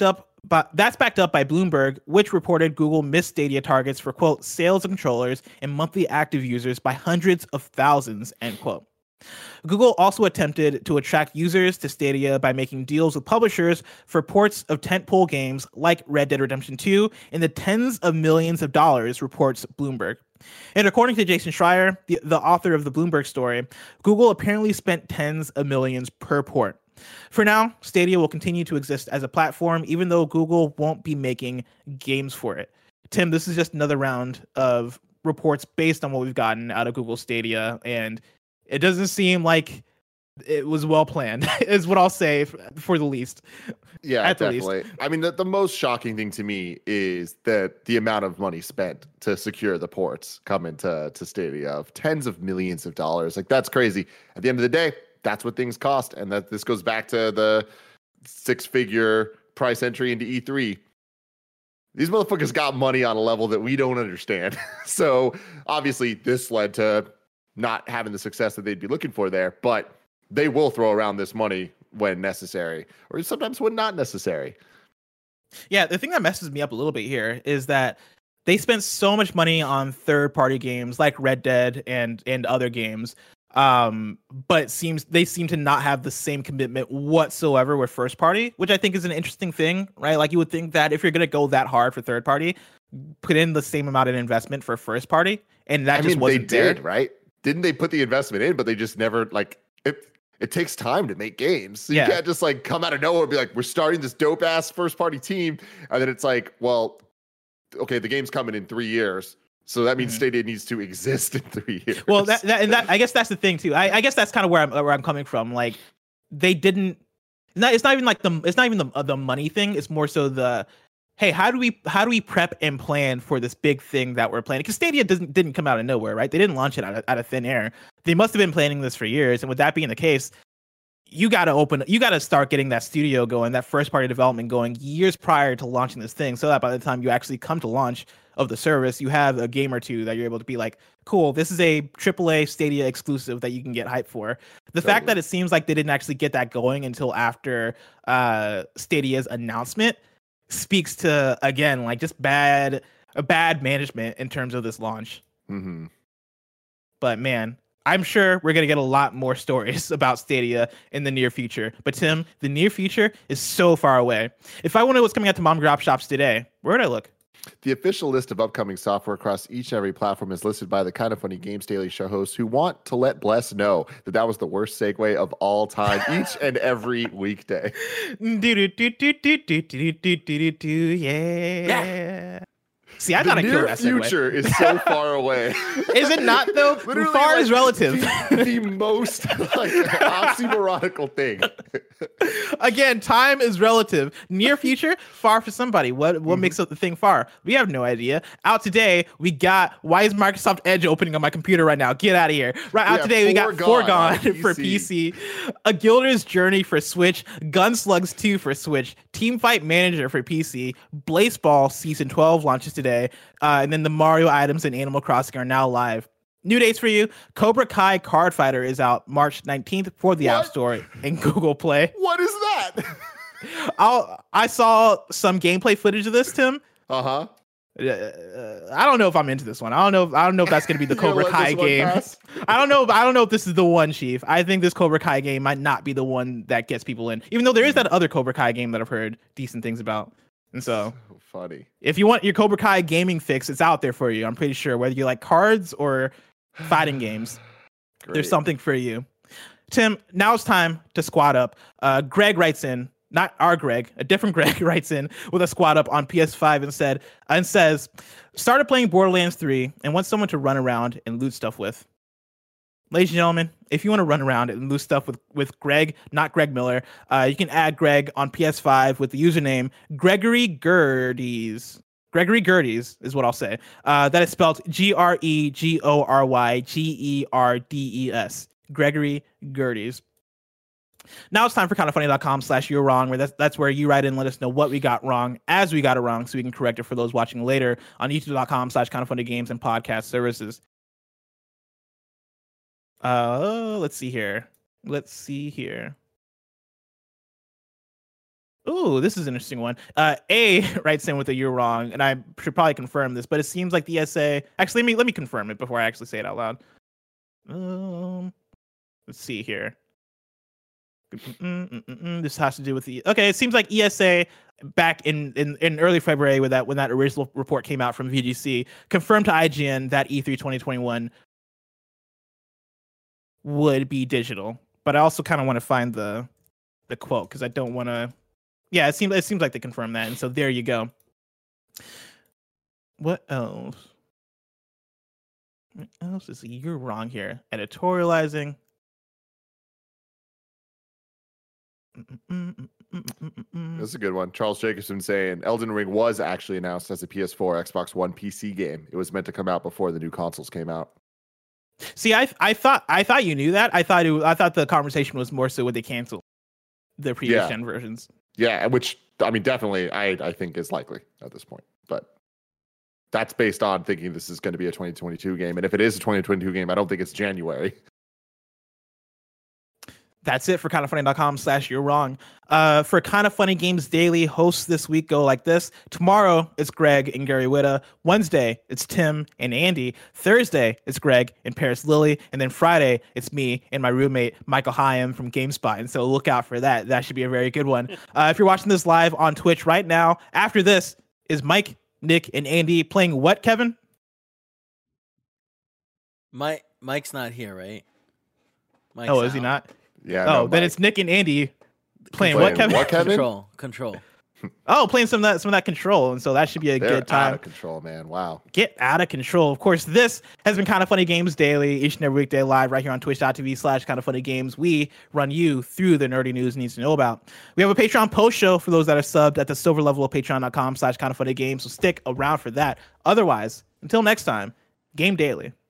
But that's backed up by Bloomberg, which reported Google missed Stadia targets for, quote, sales of controllers and monthly active users by hundreds of thousands, end quote. Google also attempted to attract users to Stadia by making deals with publishers for ports of tentpole games like Red Dead Redemption two in the tens of millions of dollars, reports Bloomberg. And according to Jason Schreier, the, the author of the Bloomberg story, Google apparently spent tens of millions per port. For now, Stadia will continue to exist as a platform, even though Google won't be making games for it. Tim, this is just another round of reports based on what we've gotten out of Google Stadia, and it doesn't seem like it was well planned, is what I'll say, for the least.
Yeah,
At the
definitely.
least.
I mean, the, the most shocking thing to me is that the amount of money spent to secure the ports coming to, to Stadia of tens of millions of dollars. Like, that's crazy. At the end of the day, that's what things cost. And that this goes back to the six-figure price entry into E three. These motherfuckers got money on a level that we don't understand. So, obviously, this led to not having the success that they'd be looking for there, but they will throw around this money when necessary, or sometimes when not necessary.
Yeah, the thing that messes me up a little bit here is that they spent so much money on third-party games like Red Dead and and other games, um, but it seems they seem to not have the same commitment whatsoever with first-party, which I think is an interesting thing, right? Like, you would think that if you're going to go that hard for third-party, put in the same amount of investment for first-party, and that
I
just
mean,
wasn't
they
there.
did, right? Didn't they put the investment in, but they just never, like, it it takes time to make games. So
Yeah.
you can't just like come out of nowhere and be like, we're starting this dope ass first party team. And then it's like, well, okay, the game's coming in three years. So that means
Mhm.
Stadia needs to exist in three years.
Well, that, that and that I guess that's the thing too. I, I guess that's kind of where I'm where I'm coming from. Like, they didn't. It's not, it's not even like the. It's not even the uh, the money thing. It's more so the. Hey, how do we how do we prep and plan for this big thing that we're planning? Because Stadia doesn't didn't come out of nowhere, right? They didn't launch it out of, out of thin air. They must have been planning this for years. And with that being the case, you got to open, you got to start getting that studio going, that first party development going years prior to launching this thing, so that by the time you actually come to launch of the service, you have a game or two that you're able to be like, cool, this is a triple A Stadia exclusive that you can get hype for. The
Totally.
fact that it seems like they didn't actually get that going until after uh, Stadia's announcement speaks to, again, like just bad, a bad management in terms of this launch.
Mm-hmm.
But man, I'm sure we're going to get a lot more stories about Stadia in the near future. But Tim, the near future is so far away. If I want to know what's coming out to mom and pop shops today, where would I look?
The official list of upcoming software across each and every platform is listed by the Kind of Funny Games Daily show hosts who want to let Bless know that that was the worst segue of all time each and every weekday.
Do, do, do, do, do, do, do, do, do, do, yeah.
Yeah.
See, I
The
thought I killed
near
that segue.
future is so far away.
Is it not though?
Literally,
Far
like,
is relative.
The, the most like oxymoronical thing.
Again, time is relative. Near future, far for somebody. What what
Mm-hmm.
makes up the thing far? We have no idea. Out today, we got, why is Microsoft Edge opening on my computer right now? Get out of here. Right out
Yeah,
today, we got
Foregone
Foregone
on
for P C, A Guilder's Journey for Switch, Gunslugs two for Switch, Teamfight Manager for P C, Blaseball Season twelve launches today, uh, and then the Mario items and Animal Crossing are now live. New dates for you. Cobra Kai Card Fighter is out March nineteenth for the App
What?
Store and Google Play.
What is that?
I'll, I saw some gameplay footage of this, Tim.
Uh-huh.
Uh, I don't know if I'm into this one. I don't know. If, I don't know if that's going to be the
You're gonna
Cobra
let
Kai
this one
game.
pass?
I don't know. I don't know if this is the one, Chief. I think this Cobra Kai game might not be the one that gets people in, even though there is that other Cobra Kai game that I've heard decent things about. And so,
So funny.
if you want your Cobra Kai gaming fix, it's out there for you. I'm pretty sure, whether you like cards or fighting games,
Great.
there's something for you. Tim, now it's time to squad up. Uh, Greg writes in, not our Greg, a different Greg writes in with a squad up on P S five and said and says, started playing Borderlands three and want someone to run around and loot stuff with. Ladies and gentlemen, if you want to run around and loot stuff with, with Greg, not Greg Miller, uh, you can add Greg on P S five with the username Gregory Gerdes. Gregory Gerdes is what I'll say. Uh, that is spelled G R E G O R Y G E R D E S. Gregory Gerdes. Now it's time for kindafunny.com slash you're wrong, where that's, that's where you write in and let us know what we got wrong as we got it wrong so we can correct it for those watching later on youtube.com slash kindafunnygames and podcast services. Uh, let's see here. Let's see here. Ooh, this is an interesting one. Uh, A writes in with a "you're wrong," and I should probably confirm this, but it seems like the E S A. Actually, let me let me confirm it before I actually say it out loud. Um, let's see here. Mm-mm-mm-mm. This has to do with the. Okay, it seems like E S A back in, in, in early February, with that when that original report came out from V G C, confirmed to I G N that E three twenty twenty-one would be digital. But I also kind of want to find the the quote because I don't want to. Yeah, it seems it seems like they confirmed that, and so there you go. What else? What else is you're wrong here? Editorializing.
That's a good one. Charles Jacobson saying Elden Ring was actually announced as a P S four, Xbox One, P C game. It was meant to come out before the new consoles came out.
See, I I thought I thought you knew that. I thought it, I thought the conversation was more so when they canceled the previous
Yeah.
gen versions.
Yeah, which I mean, definitely, I I think is likely at this point. But that's based on thinking this is going to be a twenty twenty-two game, and if it is a twenty twenty-two game, I don't think it's January.
That's it for kind of funny dot com slash you're wrong. Uh, for Kind of Funny Games Daily, hosts this week go like this. Tomorrow, it's Greg and Gary Whitta. Wednesday, it's Tim and Andy. Thursday, it's Greg and Paris Lilly. And then Friday, it's me and my roommate, Michael Hyam from GameSpot. And so look out for that. That should be a very good one. Uh, if you're watching this live on Twitch right now, after this is Mike, Nick, and Andy playing what, Kevin?
Mike Mike's not here, right? Mike's
oh, is he
out.
not?
Yeah.
Oh,
no,
then
Mike.
it's Nick and Andy playing,
Playing
what, Kevin?
what, Kevin?
Control, control.
Oh, playing some of that some of that Control, and so that should be a
They're
good time.
out of control, man. Wow.
Get out of control. Of course, this has been Kind of Funny Games Daily, each and every weekday live right here on twitch.tv slash kind of funny games. We run you through the nerdy news you need to know about. We have a Patreon post show for those that are subbed at the silver level of patreon.com slash kind of funny games. So stick around for that. Otherwise, until next time, game daily.